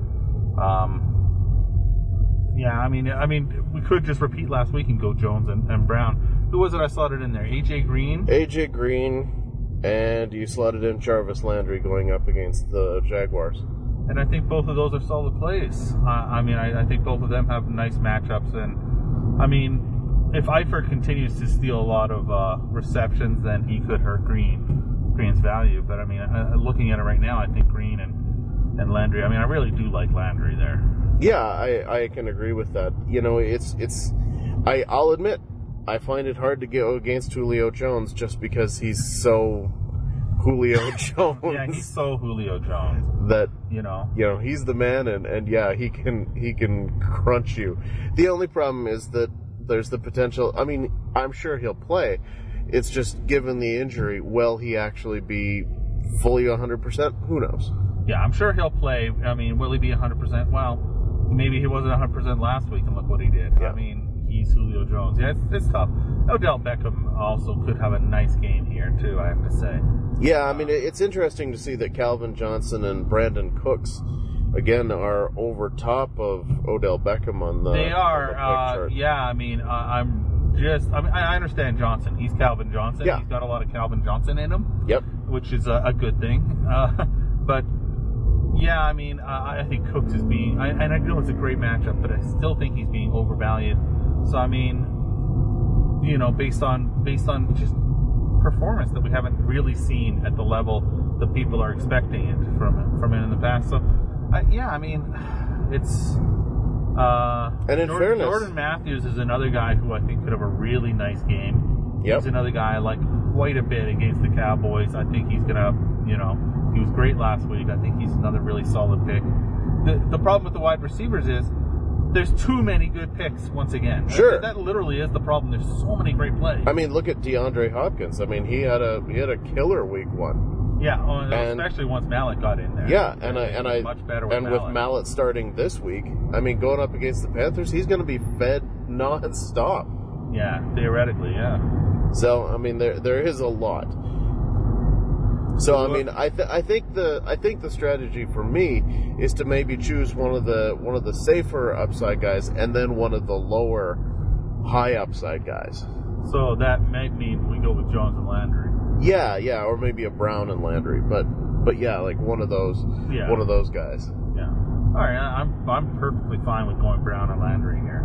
Um, yeah, I mean, I mean, we could just repeat last week and go Jones and, and Brown. Who was it I slotted in there? A J Green? A J Green. And you slotted in Jarvis Landry going up against the Jaguars. And I think both of those are solid plays. Uh, I mean, I, I think both of them have nice matchups. And, I mean, if Eifert continues to steal a lot of uh, receptions, then he could hurt Green, Green's value. But, I mean, uh, looking at it right now, I think Green and, and Landry, I mean, I really do like Landry there. Yeah, I, I can agree with that. You know, it's, it's, I, I'll admit, I find it hard to go against Julio Jones just because he's so Julio Jones. Yeah, he's so Julio Jones. That, you know, you know, he's the man, and, and yeah, he can he can crunch you. The only problem is that there's the potential. I mean, I'm sure he'll play. It's just given the injury, will he actually be fully one hundred percent? Who knows? Yeah, I'm sure he'll play. I mean, will he be one hundred percent? Well, maybe he wasn't one hundred percent last week, and look what he did. Yeah. I mean, he's Julio Jones. Yeah, it's, it's tough. Odell Beckham also could have a nice game here, too, I have to say. Yeah, I mean, it's interesting to see that Calvin Johnson and Brandon Cooks, again, are over top of Odell Beckham on the They are. on the Uh, chart. yeah, I mean, uh, I'm just... I mean, I understand Johnson. He's Calvin Johnson. Yeah. He's got a lot of Calvin Johnson in him. Yep. Which is a, a good thing. Uh, but... Yeah, I mean, uh, I think Cooks is being... I, and I know it's a great matchup, but I still think he's being overvalued. So, I mean, you know, based on based on just performance that we haven't really seen at the level that people are expecting it from from it in the past. So, I, yeah, I mean, it's... Uh, and in Jordan, fairness... Jordan Matthews is another guy who I think could have a really nice game. Yep. He's another guy I like quite a bit against the Cowboys. I think he's going to, you know... He was great last week. I think he's another really solid pick. The the problem with the wide receivers is there's too many good picks once again. Sure. That, that literally is the problem. There's so many great plays. I mean, look at DeAndre Hopkins. I mean, he had a he had a killer week one. Yeah, oh, and, especially once Mallett got in there. Yeah, and I and I much better with and Mallett. with Mallett starting this week, I mean, going up against the Panthers, he's going to be fed nonstop. Yeah, theoretically, yeah. So I mean, there there is a lot. So I mean, I th- I think the I think the strategy for me is to maybe choose one of the one of the safer upside guys and then one of the lower high upside guys. So that might mean we go with Jones and Landry. Yeah, yeah, or maybe a Brown and Landry, but but yeah, like one of those yeah. one of those guys. Yeah. All right, I'm I'm perfectly fine with going Brown and Landry here.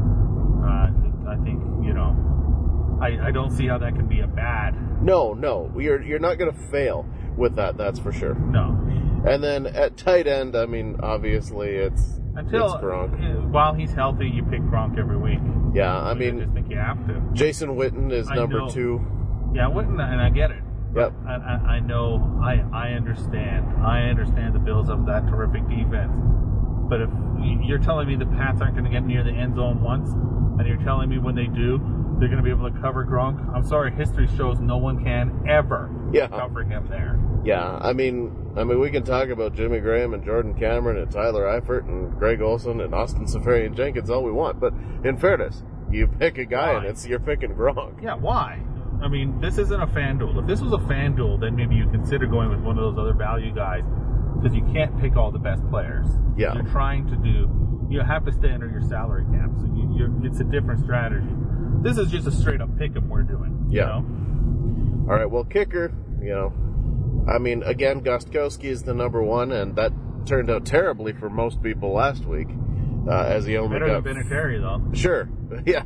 Uh, I think you know. I, I don't see how that can be a bad. No, no, you're you're not going to fail with that. That's for sure. No. And then at tight end, I mean, obviously it's until it's Gronk. Uh, while he's healthy, you pick Gronk every week. Yeah, I I mean, just think you have to. Jason Witten is I number know. two. Yeah, Witten, and I get it. Yep. I, I, I know. I I understand. I understand the Bills have that terrific defense. But if you're telling me the Pats aren't going to get near the end zone once, and you're telling me when they do, they're going to be able to cover Gronk, I'm sorry, history shows no one can ever Yeah. cover him there. Yeah, I mean, I mean, we can talk about Jimmy Graham and Jordan Cameron and Tyler Eifert and Greg Olson and Austin Seferian Jenkins all we want, but in fairness, you pick a guy Why? and it's you're picking Gronk. Yeah, why? I mean, this isn't a FanDuel. If this was a FanDuel, then maybe you consider going with one of those other value guys, because you can't pick all the best players. Yeah. You're trying to do, you have to stay under your salary cap. So you, you're, it's a different strategy. This is just a straight up pick 'em we're doing. Yeah. You know? All right. Well, kicker. You know, I mean, again, Gostkowski is the number one, and that turned out terribly for most people last week, uh, as he only Better got than Vinatieri, though. Sure. Yeah.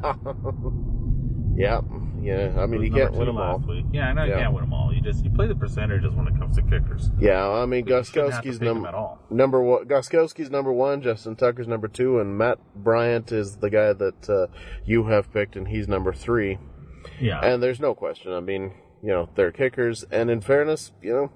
yeah. Yeah. I mean, you can't win them all. Last week. Yeah, I know you Yeah. can't win them all. You just you play the percentages when it comes to kickers. Yeah. I mean, But you shouldn't have to Gostkowski's pick him num- at all. number one. Gostkowski's number one. Justin Tucker's number two, and Matt Bryant is the guy that uh, you have picked, and he's number three. Yeah. And there's no question. I mean, you know, they're kickers, and in fairness, you know,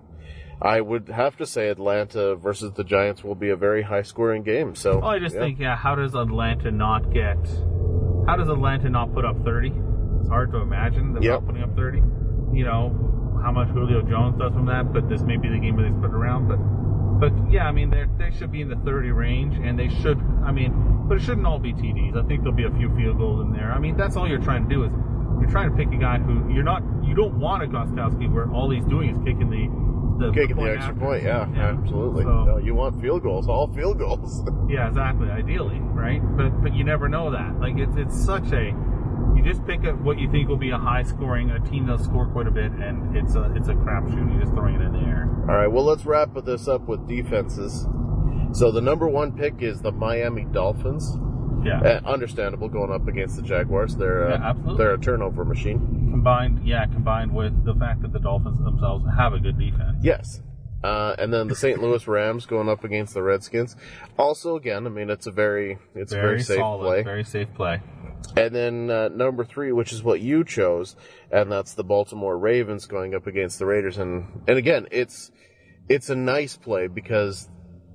I would have to say Atlanta versus the Giants will be a very high-scoring game. So, Well, I just yeah. think, yeah, how does Atlanta not get... How does Atlanta not put up thirty? It's hard to imagine them Yep. not putting up thirty. You know, how much Julio Jones does from that, but this may be the game where they split around. But, but yeah, I mean, they they should be in the thirty range, and they should, I mean, but it shouldn't all be T Ds. I think there'll be a few field goals in there. I mean, that's all you're trying to do is you're trying to pick a guy who you're not, you don't want a Gostkowski where all he's doing is kicking the, the Kicking the point extra after. point, yeah, Yeah. absolutely. So- No, you want field goals, all field goals. Yeah, exactly. Ideally, right? But but you never know that. Like it's it's such a you just pick up what you think will be a high scoring a team that'll score quite a bit, and it's a it's a crapshoot. You're just throwing it in the air. All right, well, let's wrap this up with defenses. So the number one pick is the Miami Dolphins. Yeah. Uh, understandable going up against the Jaguars. They're uh, Yeah, absolutely. they're a turnover machine. Combined, yeah, combined with the fact that the Dolphins themselves have a good defense. Yes. Uh, and then the Saint Louis Rams going up against the Redskins. Also, again, I mean, it's a very it's Very, a very safe solid, play. very safe play. And then uh, number three, which is what you chose, and that's the Baltimore Ravens going up against the Raiders. And and again, it's it's a nice play because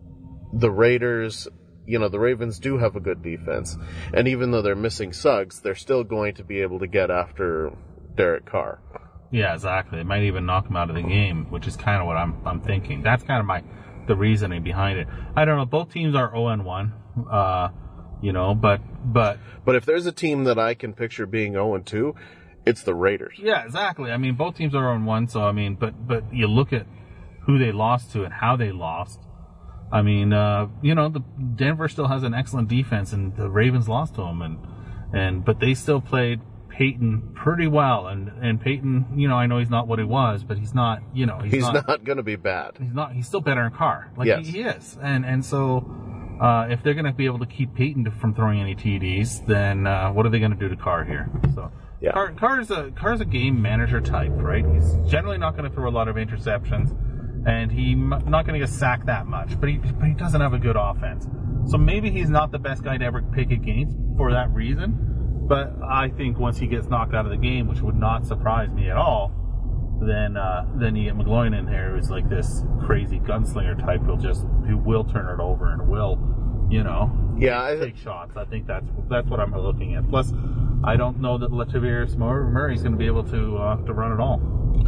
the Raiders, you know, the Ravens do have a good defense, and even though they're missing Suggs, they're still going to be able to get after Derek Carr. Yeah, exactly. It might even knock him out of the game, which is kind of what I'm I'm thinking. That's kind of my the reasoning behind it. I don't know. Both teams are oh and one, uh, you know, but but But if there's a team that I can picture being oh and two, it's the Raiders. yeah, exactly. I mean, both teams are oh and one, so I mean, but but you look at who they lost to and how they lost. I mean, uh, you know, the Denver still has an excellent defense, and the Ravens lost to them, and and but they still played Peyton pretty well, and and Peyton, you know, I know he's not what he was, but he's not, you know, he's, He's not, not going to be bad. he's not, he's still better in Carr, like Yes. he, he is, and and so uh, if they're going to be able to keep Peyton to, from throwing any T Ds, then uh, what are they going to do to Carr here? So. Yeah. Carr, Carr's a Carr's a game manager type, right? He's generally not going to throw a lot of interceptions, and he's not going to get sacked that much. But he but he doesn't have a good offense, so maybe he's not the best guy to ever pick against for that reason. But I think once he gets knocked out of the game, which would not surprise me at all, then uh, then you get McGloin in here, who's like this crazy gunslinger type who'll just who will turn it over and will, you know, Yeah, I, take shots. I think that's that's what I'm looking at. Plus, I don't know that Latavius Murray's going to be able to uh, to run it all.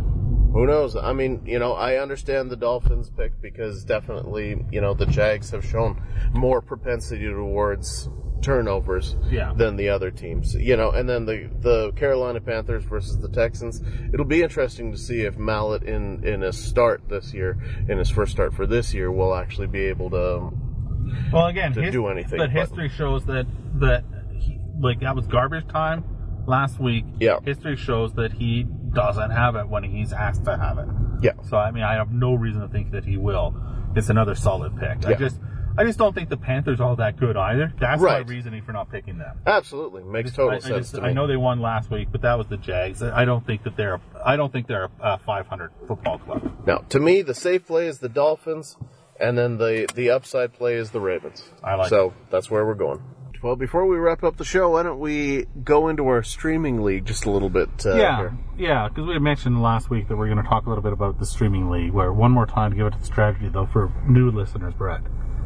who knows? I mean, you know, I understand the Dolphins pick because definitely, you know, the Jags have shown more propensity towards turnovers Yeah. than the other teams. You know, and then the the Carolina Panthers versus the Texans. It'll be interesting to see if Mallett in in his start this year, in his first start for this year, will actually be able to. Well, again, to his, do anything, But but- history shows that that he, like that was garbage time last week. Yeah. History shows that he doesn't have it when he's asked to have it. Yeah. So I mean, I have no reason to think that he will. It's another solid pick. I Yeah. just I just don't think the Panthers are all that good either. That's Right. my reasoning for not picking them. Absolutely makes total I, I, sense just, to me. I know they won last week, but that was the Jags. I don't think that they're. I don't think they're a five hundred football club. Now, to me, the safe play is the Dolphins, and then the, the upside play is the Ravens. I like So that's where we're going. Well, before we wrap up the show, why don't we go into our streaming league just a little bit uh, Yeah, here? yeah, because we had mentioned last week that we're going to talk a little bit about the streaming league. Where one more time to give it to the strategy though for new listeners, Brett.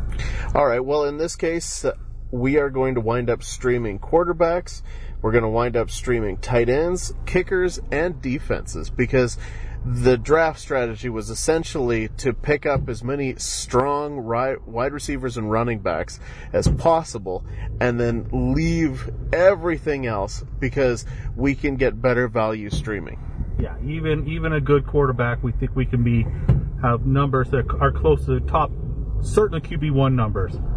All right. Well, in this case, uh, we are going to wind up streaming quarterbacks. We're going to wind up streaming tight ends, kickers, and defenses because the draft strategy was essentially to pick up as many strong ri- wide receivers and running backs as possible and then leave everything else because we can get better value streaming. Yeah, even even a good quarterback, we think we can be have numbers that are close to the top, certainly Q B one numbers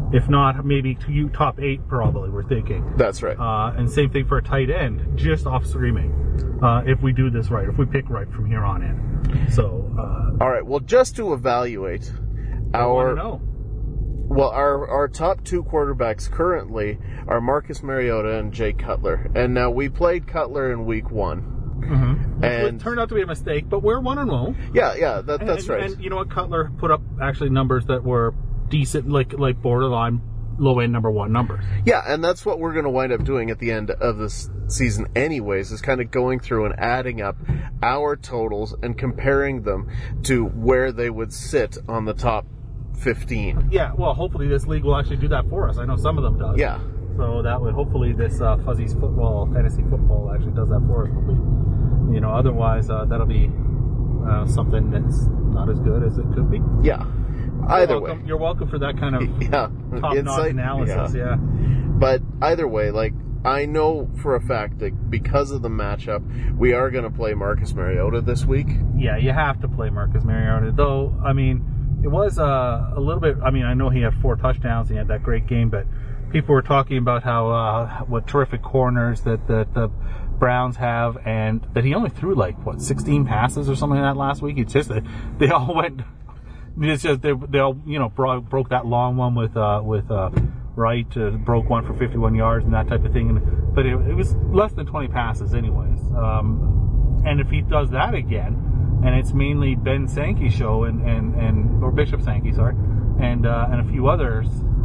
If not, maybe to top eight probably, we're thinking. That's right. Uh, and same thing for a tight end, just off streaming, uh, if we do this right, if we pick right from here on in. So, uh, all right, well, just to evaluate I our... want to know. Well, our, our top two quarterbacks currently are Marcus Mariota and Jay Cutler. And now we played Cutler in week one. Mm-hmm. And it turned out to be a mistake, but we're one and one. Yeah, yeah, that, that's and, right. And you know what? Cutler put up actually numbers that were decent, like like borderline low end number one numbers. Yeah, and that's what we're going to wind up doing at the end of this season anyways, is kind of going through and adding up our totals and comparing them to where they would sit on the top fifteen. Yeah, well, hopefully this league will actually do that for us. I know some of them does. Yeah. So that way, hopefully this uh, Fuzzy's football, fantasy football actually does that for us. But we, you know, otherwise uh, that'll be uh, something that's not as good as it could be. Yeah. Either you're welcome, way. You're welcome for that kind of yeah. top-notch Insight, analysis, yeah. yeah. But either way, like, I know for a fact that because of the matchup, we are going to play Marcus Mariota this week. Yeah, you have to play Marcus Mariota. Though, I mean, it was uh, a little bit, I mean, I know he had four touchdowns and he had that great game, but people were talking about how, uh, what terrific corners that, that the Browns have, and that he only threw like, what, sixteen passes or something like that last week. It's just, they all went... It's just they, they all, you know, broke, broke that long one with uh, with uh, Wright, uh, broke one for fifty-one yards and that type of thing. And, but it, it was less than twenty passes, anyways. Um, and if he does that again, and it's mainly Ben Sankey show and, and, and or Bishop Sankey, sorry, and uh, and a few others,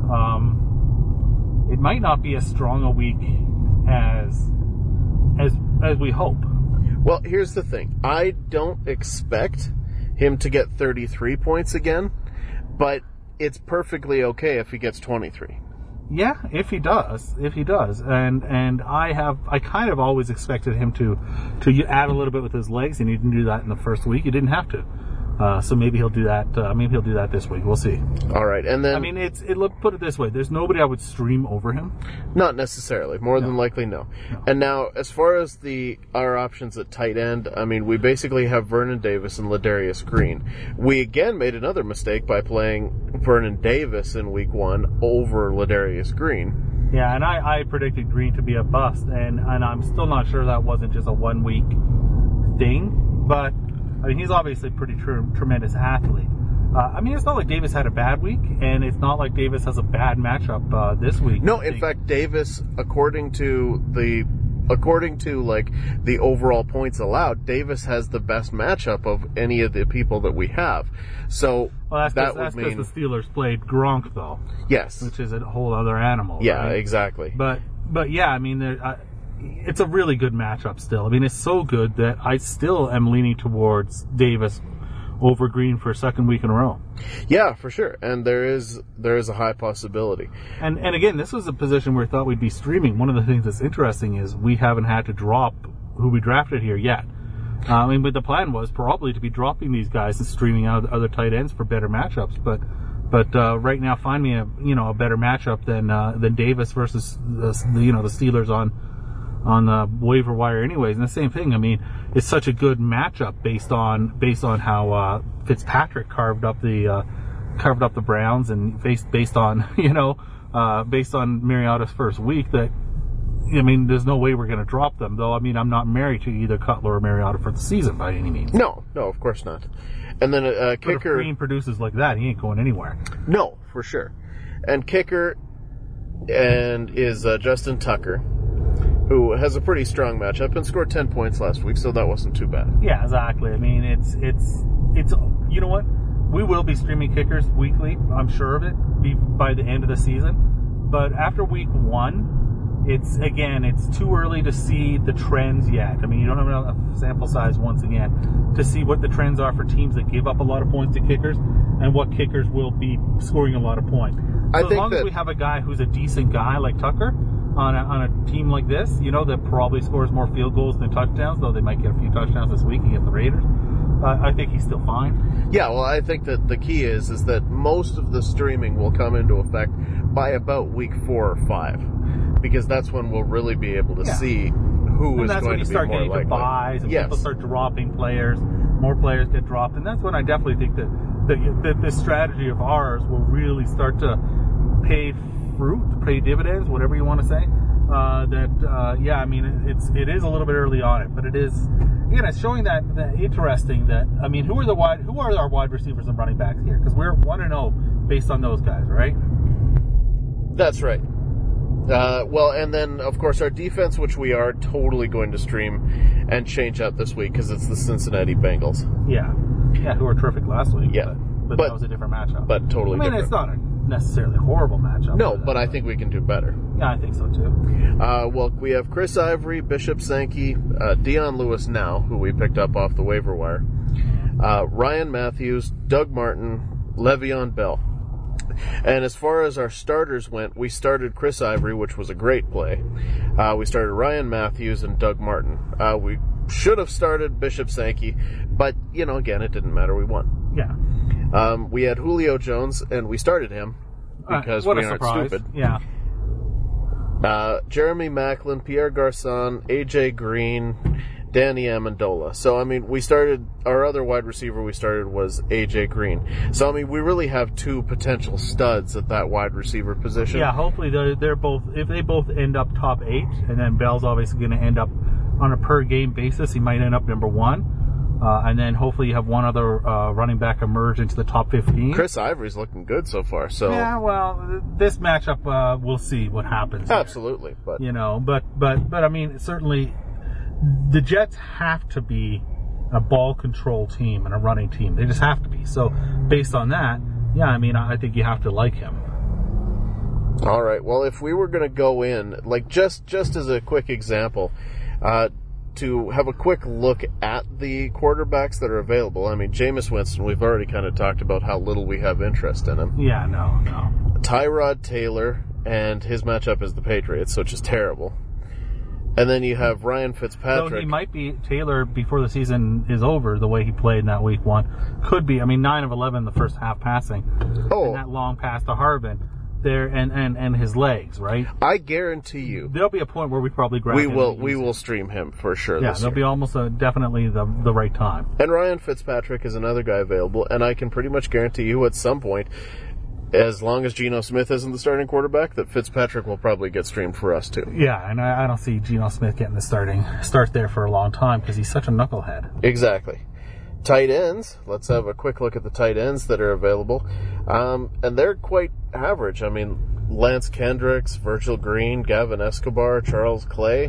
um, it might not be as strong a week as as as we hope. Well, here's the thing: I don't expect him to get thirty-three points again, but it's perfectly okay if he gets twenty-three. Yeah, if he does, if he does, and and I have, I kind of always expected him to to add a little bit with his legs, and he didn't do that in the first week. He didn't have to, uh, so maybe he'll do that. Uh, maybe he'll do that this week. We'll see. All right, and then I mean, it's it. Look, put it this way: there's nobody I would stream over him. Not necessarily. More no. than likely, no. no. And now, as far as the our options at tight end, I mean, we basically have Vernon Davis and Ladarius Green. We again made another mistake by playing Vernon Davis in week one over Ladarius Green. Yeah, and I, I predicted Green to be a bust, and, and I'm still not sure that wasn't just a one week thing. But I mean, he's obviously a pretty tr- tremendous athlete. Uh, I mean, it's not like Davis had a bad week, and it's not like Davis has a bad matchup uh, this week. No, in fact, Davis, according to the, according to like the overall points allowed, Davis has the best matchup of any of the people that we have. So well, that's that cause, would that's mean the Steelers played Gronk though. Yes, which is a whole other animal. Yeah, right? exactly. But but yeah, I mean, there, uh, it's a really good matchup still. I mean, it's so good that I still am leaning towards Davis over Green for a second week in a row. Yeah, for sure. And there is there is a high possibility. And and again, this was a position where I thought we'd be streaming. One of the things that's interesting is we haven't had to drop who we drafted here yet. Uh, I mean, but the plan was probably to be dropping these guys and streaming out other tight ends for better matchups. But but uh, right now, find me a you know a better matchup than uh, than Davis versus the, you know the Steelers on. on the waiver wire anyways. And the same thing, I mean, it's such a good matchup based on based on how uh, Fitzpatrick carved up the uh, carved up the Browns, and based based on you know uh, based on Mariota's first week, that I mean, there's no way we're going to drop them. Though I mean, I'm not married to either Cutler or Mariota for the season by any means. No, no, of course not. And then a, a kicker. But if Green produces like that, he ain't going anywhere. No, for sure. And kicker and is uh, Justin Tucker, who has a pretty strong matchup and scored ten points last week, so that wasn't too bad. Yeah, exactly. I mean, it's, it's, it's, you know what? We will be streaming kickers weekly, I'm sure of it, be by the end of the season. But after week one, it's, again, it's too early to see the trends yet. I mean, you don't have enough sample size, once again, to see what the trends are for teams that give up a lot of points to kickers and what kickers will be scoring a lot of points. So I as think long that... as we have a guy who's a decent guy like Tucker, On a, on a team like this, you know, that probably scores more field goals than touchdowns, though they might get a few touchdowns this week against the Raiders. Uh, I think he's still fine. Yeah, well, I think that the key is is that most of the streaming will come into effect by about week four or five, because that's when we'll really be able to yeah. see who and is going to be more likely. And that's when you start getting to buys, and yes. people start dropping players, more players get dropped, and that's when I definitely think that the, the, the strategy of ours will really start to pay fruit, pay dividends, whatever you want to say. Uh, that uh, yeah, I mean it's it is a little bit early on it, but it is again it's showing that, that interesting that I mean who are the wide who are our wide receivers and running backs here, because we're one and zero based on those guys, right? That's right. Uh, well, and then of course our defense, which we are totally going to stream and change out this week because it's the Cincinnati Bengals. Yeah, yeah, who were terrific last week. Yeah, but, but, but that was a different matchup. But totally. I mean, different. it's not a necessarily a horrible matchup. No, but, but uh, I think we can do better. Yeah, I think so too. Uh, well, we have Chris Ivory, Bishop Sankey, uh, Dion Lewis now, who we picked up off the waiver wire, uh, Ryan Matthews, Doug Martin, Le'Veon Bell. And as far as our starters went, we started Chris Ivory, which was a great play. Uh, we started Ryan Matthews and Doug Martin. Uh, we should have started Bishop Sankey, but, you know, again, it didn't matter. We won. Yeah. Um, we had Julio Jones, and we started him because uh, what we a aren't surprise. stupid. Yeah. Uh, Jeremy Maclin, Pierre Garçon, A J Green, Danny Amendola. So, I mean, we started, our other wide receiver we started was A J Green. So, I mean, we really have two potential studs at that wide receiver position. Yeah, hopefully they're, they're both, if they both end up top eight, and then Bell's obviously going to end up on a per game basis, he might end up number one. Uh, and then hopefully you have one other uh, running back emerge into the top fifteen. Chris Ivory's looking good so far. So yeah, well, this matchup uh, we'll see what happens. Absolutely, here. but you know, but but but I mean, certainly the Jets have to be a ball control team and a running team. They just have to be. So based on that, yeah, I mean, I think you have to like him. All right. Well, if we were going to go in, like just just as a quick example. Uh, to have a quick look at the quarterbacks that are available. I mean, Jameis Winston, we've already kind of talked about how little we have interest in him. Yeah, no, no. Tyrod Taylor, and his matchup is the Patriots, which is terrible. And then you have Ryan Fitzpatrick. So he might be, Taylor, before the season is over, the way he played in that week one, could be, I mean, nine of eleven the first half passing. Oh. And that long pass to Harvin. There and, and, and his legs, right? I guarantee you, there'll be a point where we probably grab we him will we will stream him for sure. Yeah, this there'll year. be almost a, definitely the the right time. And Ryan Fitzpatrick is another guy available, and I can pretty much guarantee you, at some point, as long as Geno Smith isn't the starting quarterback, that Fitzpatrick will probably get streamed for us too. Yeah, and I, I don't see Geno Smith getting the starting start there for a long time because he's such a knucklehead. Exactly. Tight ends. Let's have a quick look at the tight ends that are available, um, and they're quite average. I mean. Lance Kendricks, Virgil Green, Gavin Escobar, Charles Clay.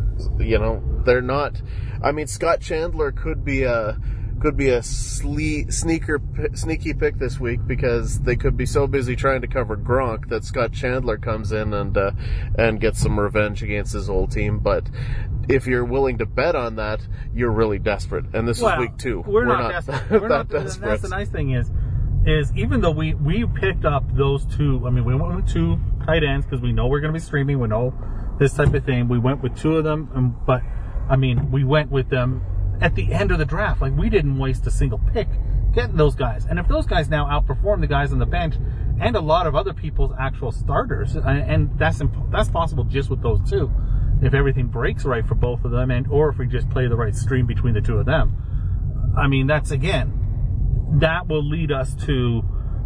You know, they're not. I mean, Scott Chandler could be a could be a sle- sneaker sneaky pick this week because they could be so busy trying to cover Gronk that Scott Chandler comes in and uh, and gets some revenge against his old team. But if you're willing to bet on that, you're really desperate. And this well, is week two. We're, we're not, not desperate. We're not desperate. That's the nice thing is. is even though we, we picked up those two, I mean, we went with two tight ends because we know we're going to be streaming, we know this type of thing. We went with two of them, um, but, I mean, we went with them at the end of the draft. Like, we didn't waste a single pick getting those guys. And if those guys now outperform the guys on the bench and a lot of other people's actual starters, and, and that's imp- that's possible just with those two, if everything breaks right for both of them, and or if we just play the right stream between the two of them, I mean, that's, again... that will lead us to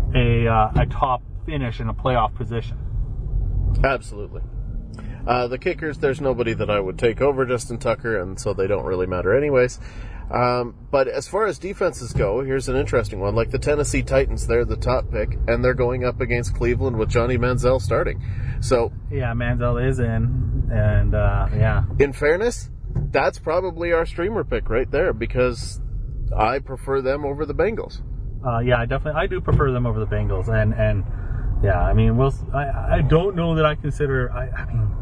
a uh, a top finish in a playoff position. Absolutely. Uh, the kickers, there's nobody that I would take over Justin Tucker, and so they don't really matter anyways. Um, but as far as defenses go, here's an interesting one. Like the Tennessee Titans, they're the top pick, and they're going up against Cleveland with Johnny Manziel starting. So yeah, Manziel is in, and uh, yeah. In fairness, that's probably our streamer pick right there because I prefer them over the Bengals. Uh, yeah, I definitely I do prefer them over the Bengals, and, and yeah, I mean, we'll, I I don't know that I consider. I, I mean,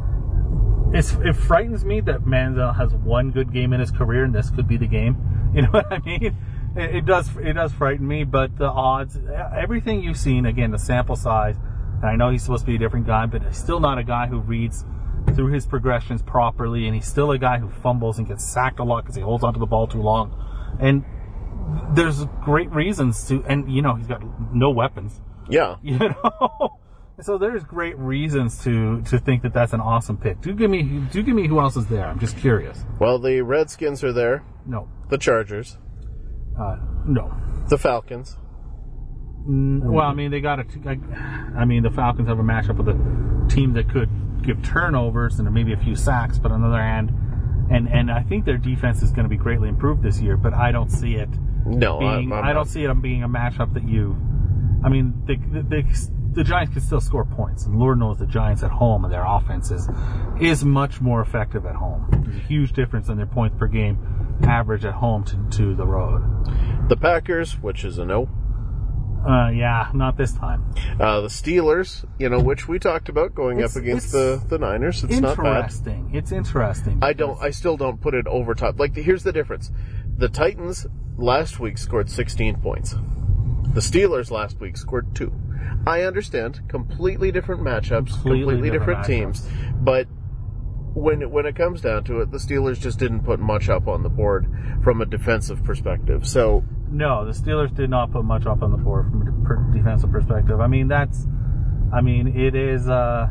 it's it frightens me that Manziel has one good game in his career, and this could be the game. You know what I mean? It, it does it does frighten me, but the odds, everything you've seen, again, the sample size, and I know he's supposed to be a different guy, but he's still not a guy who reads through his progressions properly, and he's still a guy who fumbles and gets sacked a lot because he holds onto the ball too long. And there's great reasons to, and you know, he's got no weapons. Yeah. You know, so there's great reasons to to think that that's an awesome pick. Do give me, do give me who else is there. I'm just curious. Well, the Redskins are there. No. The Chargers. Uh, no. The Falcons. Well, I mean, they got a. I mean, the Falcons have a matchup with a team that could give turnovers and maybe a few sacks, but on the other hand, and and I think their defense is going to be greatly improved this year. But I don't see it. No, being, I'm, I'm I don't not. see it being a matchup that you. I mean, the, the, the, the Giants can still score points, and Lord knows the Giants at home and their offense is, is much more effective at home. There's a huge difference in their points per game average at home to, to the road. The Packers, which is a no. Uh, yeah, not this time. Uh, the Steelers, you know, which we talked about going It's- up against it's the, the Niners. It's not bad. Interesting. It's interesting. I don't. I still don't put it over top. Like, the, here's the difference: the Titans last week scored sixteen points. The Steelers last week scored two. I understand completely different matchups, Completely completely, different, different teams, but when it, when it comes down to it, the Steelers just didn't put much up on the board from a defensive perspective. So No, the Steelers did not put much up on the board from a per- defensive perspective. I mean, that's, I mean, it is, uh,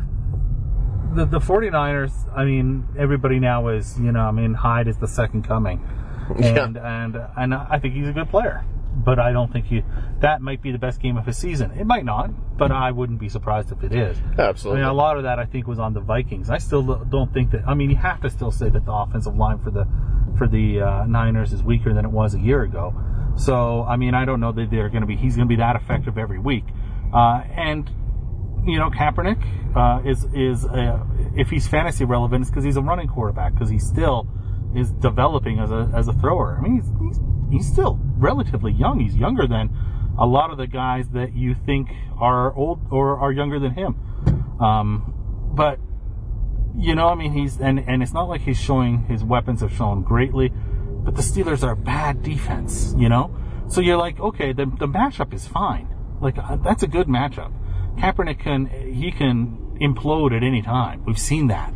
the, the 49ers, I mean, everybody now is, you know, I mean, Hyde is the second coming. And, Yeah. and, and I think he's a good player. But I don't think he, that might be the best game of his season. It might not, but I wouldn't be surprised if it is. absolutely, I mean, a lot of that I think was on the Vikings. I still don't think that. I mean, you have to still say that the offensive line for the for the uh, Niners is weaker than it was a year ago. So, I mean, I don't know that they're going to be. He's going to be that effective every week. Uh, and you know, Kaepernick uh, is is uh, if he's fantasy relevant, it's because he's a running quarterback. Because he still is developing as a as a thrower. I mean, he's, he's he's still relatively young. He's younger than a lot of the guys that you think are old or are younger than him. Um, but, you know, I mean, he's, and, and it's not like he's showing, his weapons have shown greatly, but the Steelers are a bad defense, you know? So you're like, okay, the, the matchup is fine. Like, uh, that's a good matchup. Kaepernick can, he can implode at any time. We've seen that,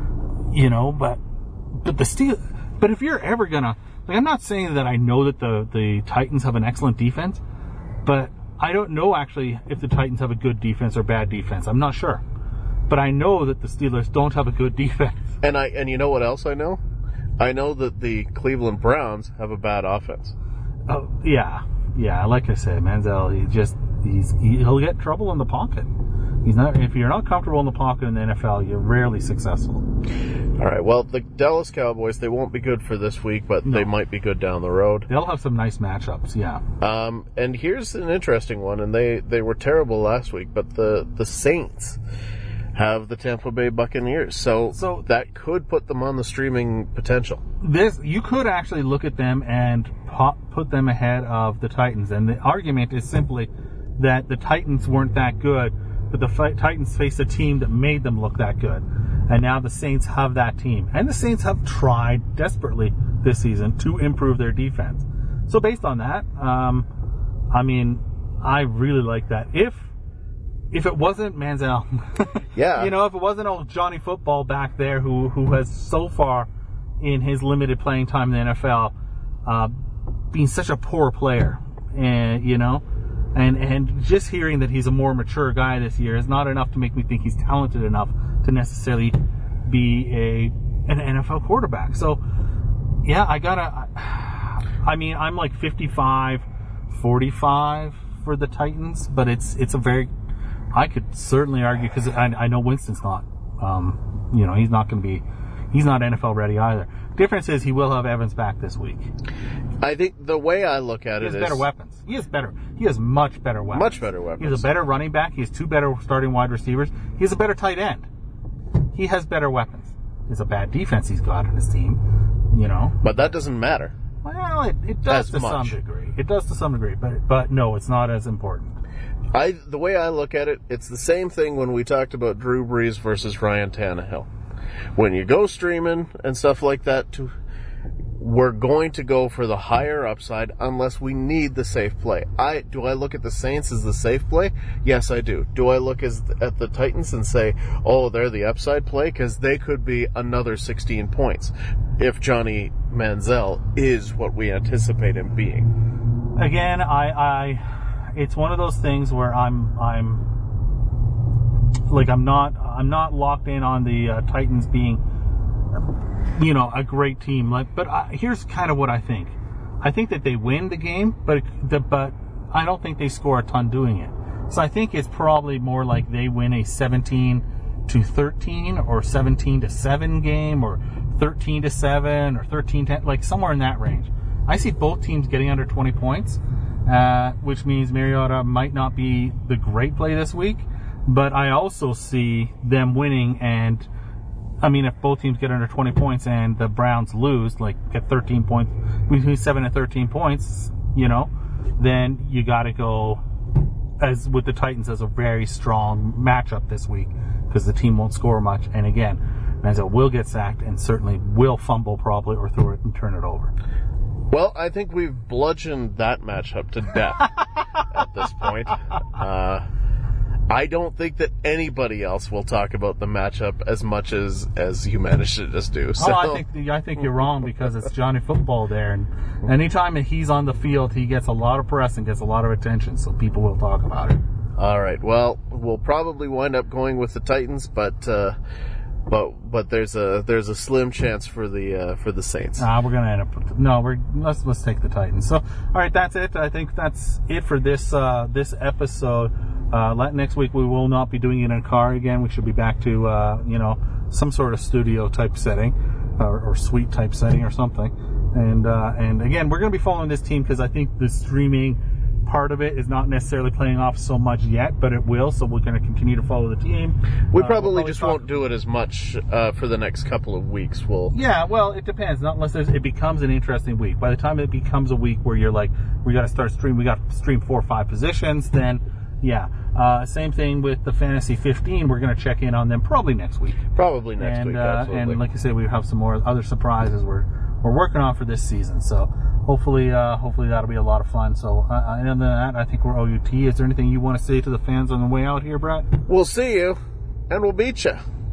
you know, but, but the Steel, but if you're ever gonna, like, I'm not saying that I know that the, the Titans have an excellent defense, but I don't know actually if the Titans have a good defense or bad defense. I'm not sure. But I know that the Steelers don't have a good defense. and I and you know what else I know? I know that the Cleveland Browns have a bad offense. Oh, yeah. Yeah, like I said, Manziel, he just, he's, he, he'll get in trouble in the pocket. He's not, if you're not comfortable in the pocket in the N F L, you're rarely successful. All right. Well, the Dallas Cowboys, they won't be good for this week, but No. they might be good down the road. They'll have some nice matchups, yeah. Um, and here's an interesting one, and they, they were terrible last week, but the, the Saints have the Tampa Bay Buccaneers, so, So- that could put them on the streaming potential. This, you could actually look at them and pop, put them ahead of the Titans, and the argument is simply that the Titans weren't that good, but the fi- Titans faced a team that made them look that good. And now the Saints have that team. And the Saints have tried desperately this season to improve their defense. So based on that, um, I mean, I really like that. If if it wasn't Manziel, Yeah. you know, if it wasn't old Johnny Football back there who, who has so far in his limited playing time in the N F L uh, being such a poor player, and you know, and and just hearing that he's a more mature guy this year is not enough to make me think he's talented enough to necessarily be a an N F L quarterback. So, yeah, I gotta. I mean, I'm like fifty-five, forty-five for the Titans, but it's it's a very. I could certainly argue because I, I know Winston's not. Um, you know, he's not going to be. He's not N F L ready either. Difference is he will have Evans back this week. I think the way I look at He it has is better weapons. He has better. He has much better weapons. Much better weapons. He has a better running back. He has two better starting wide receivers. He has a better tight end. He has better weapons. It's a bad defense he's got on his team. You know. but that doesn't matter. Well, it, it does As to much. some degree. It does to some degree, but but no, it's not as important. I the way I look at it, it's the same thing when we talked about Drew Brees versus Ryan Tannehill. When you go streaming and stuff like that, to, we're going to go for the higher upside unless we need the safe play. I do I look at the Saints as the safe play? Yes, I do. Do I look as at the Titans and say, oh, they're the upside play? Because they could be another sixteen points if Johnny Manziel is what we anticipate him being. Again, I, I, it's one of those things where I'm, I'm, like I'm not, I'm not locked in on the uh, Titans being, you know, a great team. Like, but I, here's kind of what I think. I think that they win the game, but the, but I don't think they score a ton doing it. So I think it's probably more like they win a seventeen to thirteen or seventeen to seven game or thirteen to seven or thirteen to ten, like somewhere in that range. I see both teams getting under twenty points, uh, which means Mariota might not be the great play this week, but I also see them winning. And I mean, if both teams get under twenty points and the Browns lose, like get thirteen points, between seven and thirteen points, you know, then you got to go as with the Titans as a very strong matchup this week because the team won't score much. And again, Manziel will get sacked and certainly will fumble probably or throw it and turn it over. Well, I think we've bludgeoned that matchup to death at this point. Uh, I don't think that anybody else will talk about the matchup as much as, as you managed to just do. So. Oh, I think I think you're wrong because it's Johnny Football there, and anytime that he's on the field, he gets a lot of press and gets a lot of attention, so people will talk about it. All right. Well, we'll probably wind up going with the Titans, but uh, but but there's a there's a slim chance for the uh, for the Saints. Ah, we're gonna end up with, no. We're let's let's take the Titans. So, all right, that's it. I think that's it for this uh, this episode. Uh, let, next week we will not be doing it in a car again. We should be back to uh, you know some sort of studio type setting or, or suite type setting or something. And uh, and again, we're gonna be following this team because I think the streaming part of it is not necessarily playing off so much yet, but it will. So we're going to continue to follow the team. We probably, uh, we'll probably just talk- won't do it as much uh, for the next couple of weeks. We'll Yeah, well, it depends. Not unless there's, it becomes an interesting week. By the time it becomes a week where you're like, we got to start stream, we got to stream four or five positions, then yeah. Uh, same thing with the Fantasy fifteen. We're going to check in on them probably next week. probably next and, week. uh, Absolutely. and like I said, we have some more other surprises we're we're working on for this season. So hopefully, uh, hopefully that'll be a lot of fun. So uh, other than that, I think we're O U T. Is there anything you want to say to the fans on the way out here, Brett? We'll see you, and we'll beat you.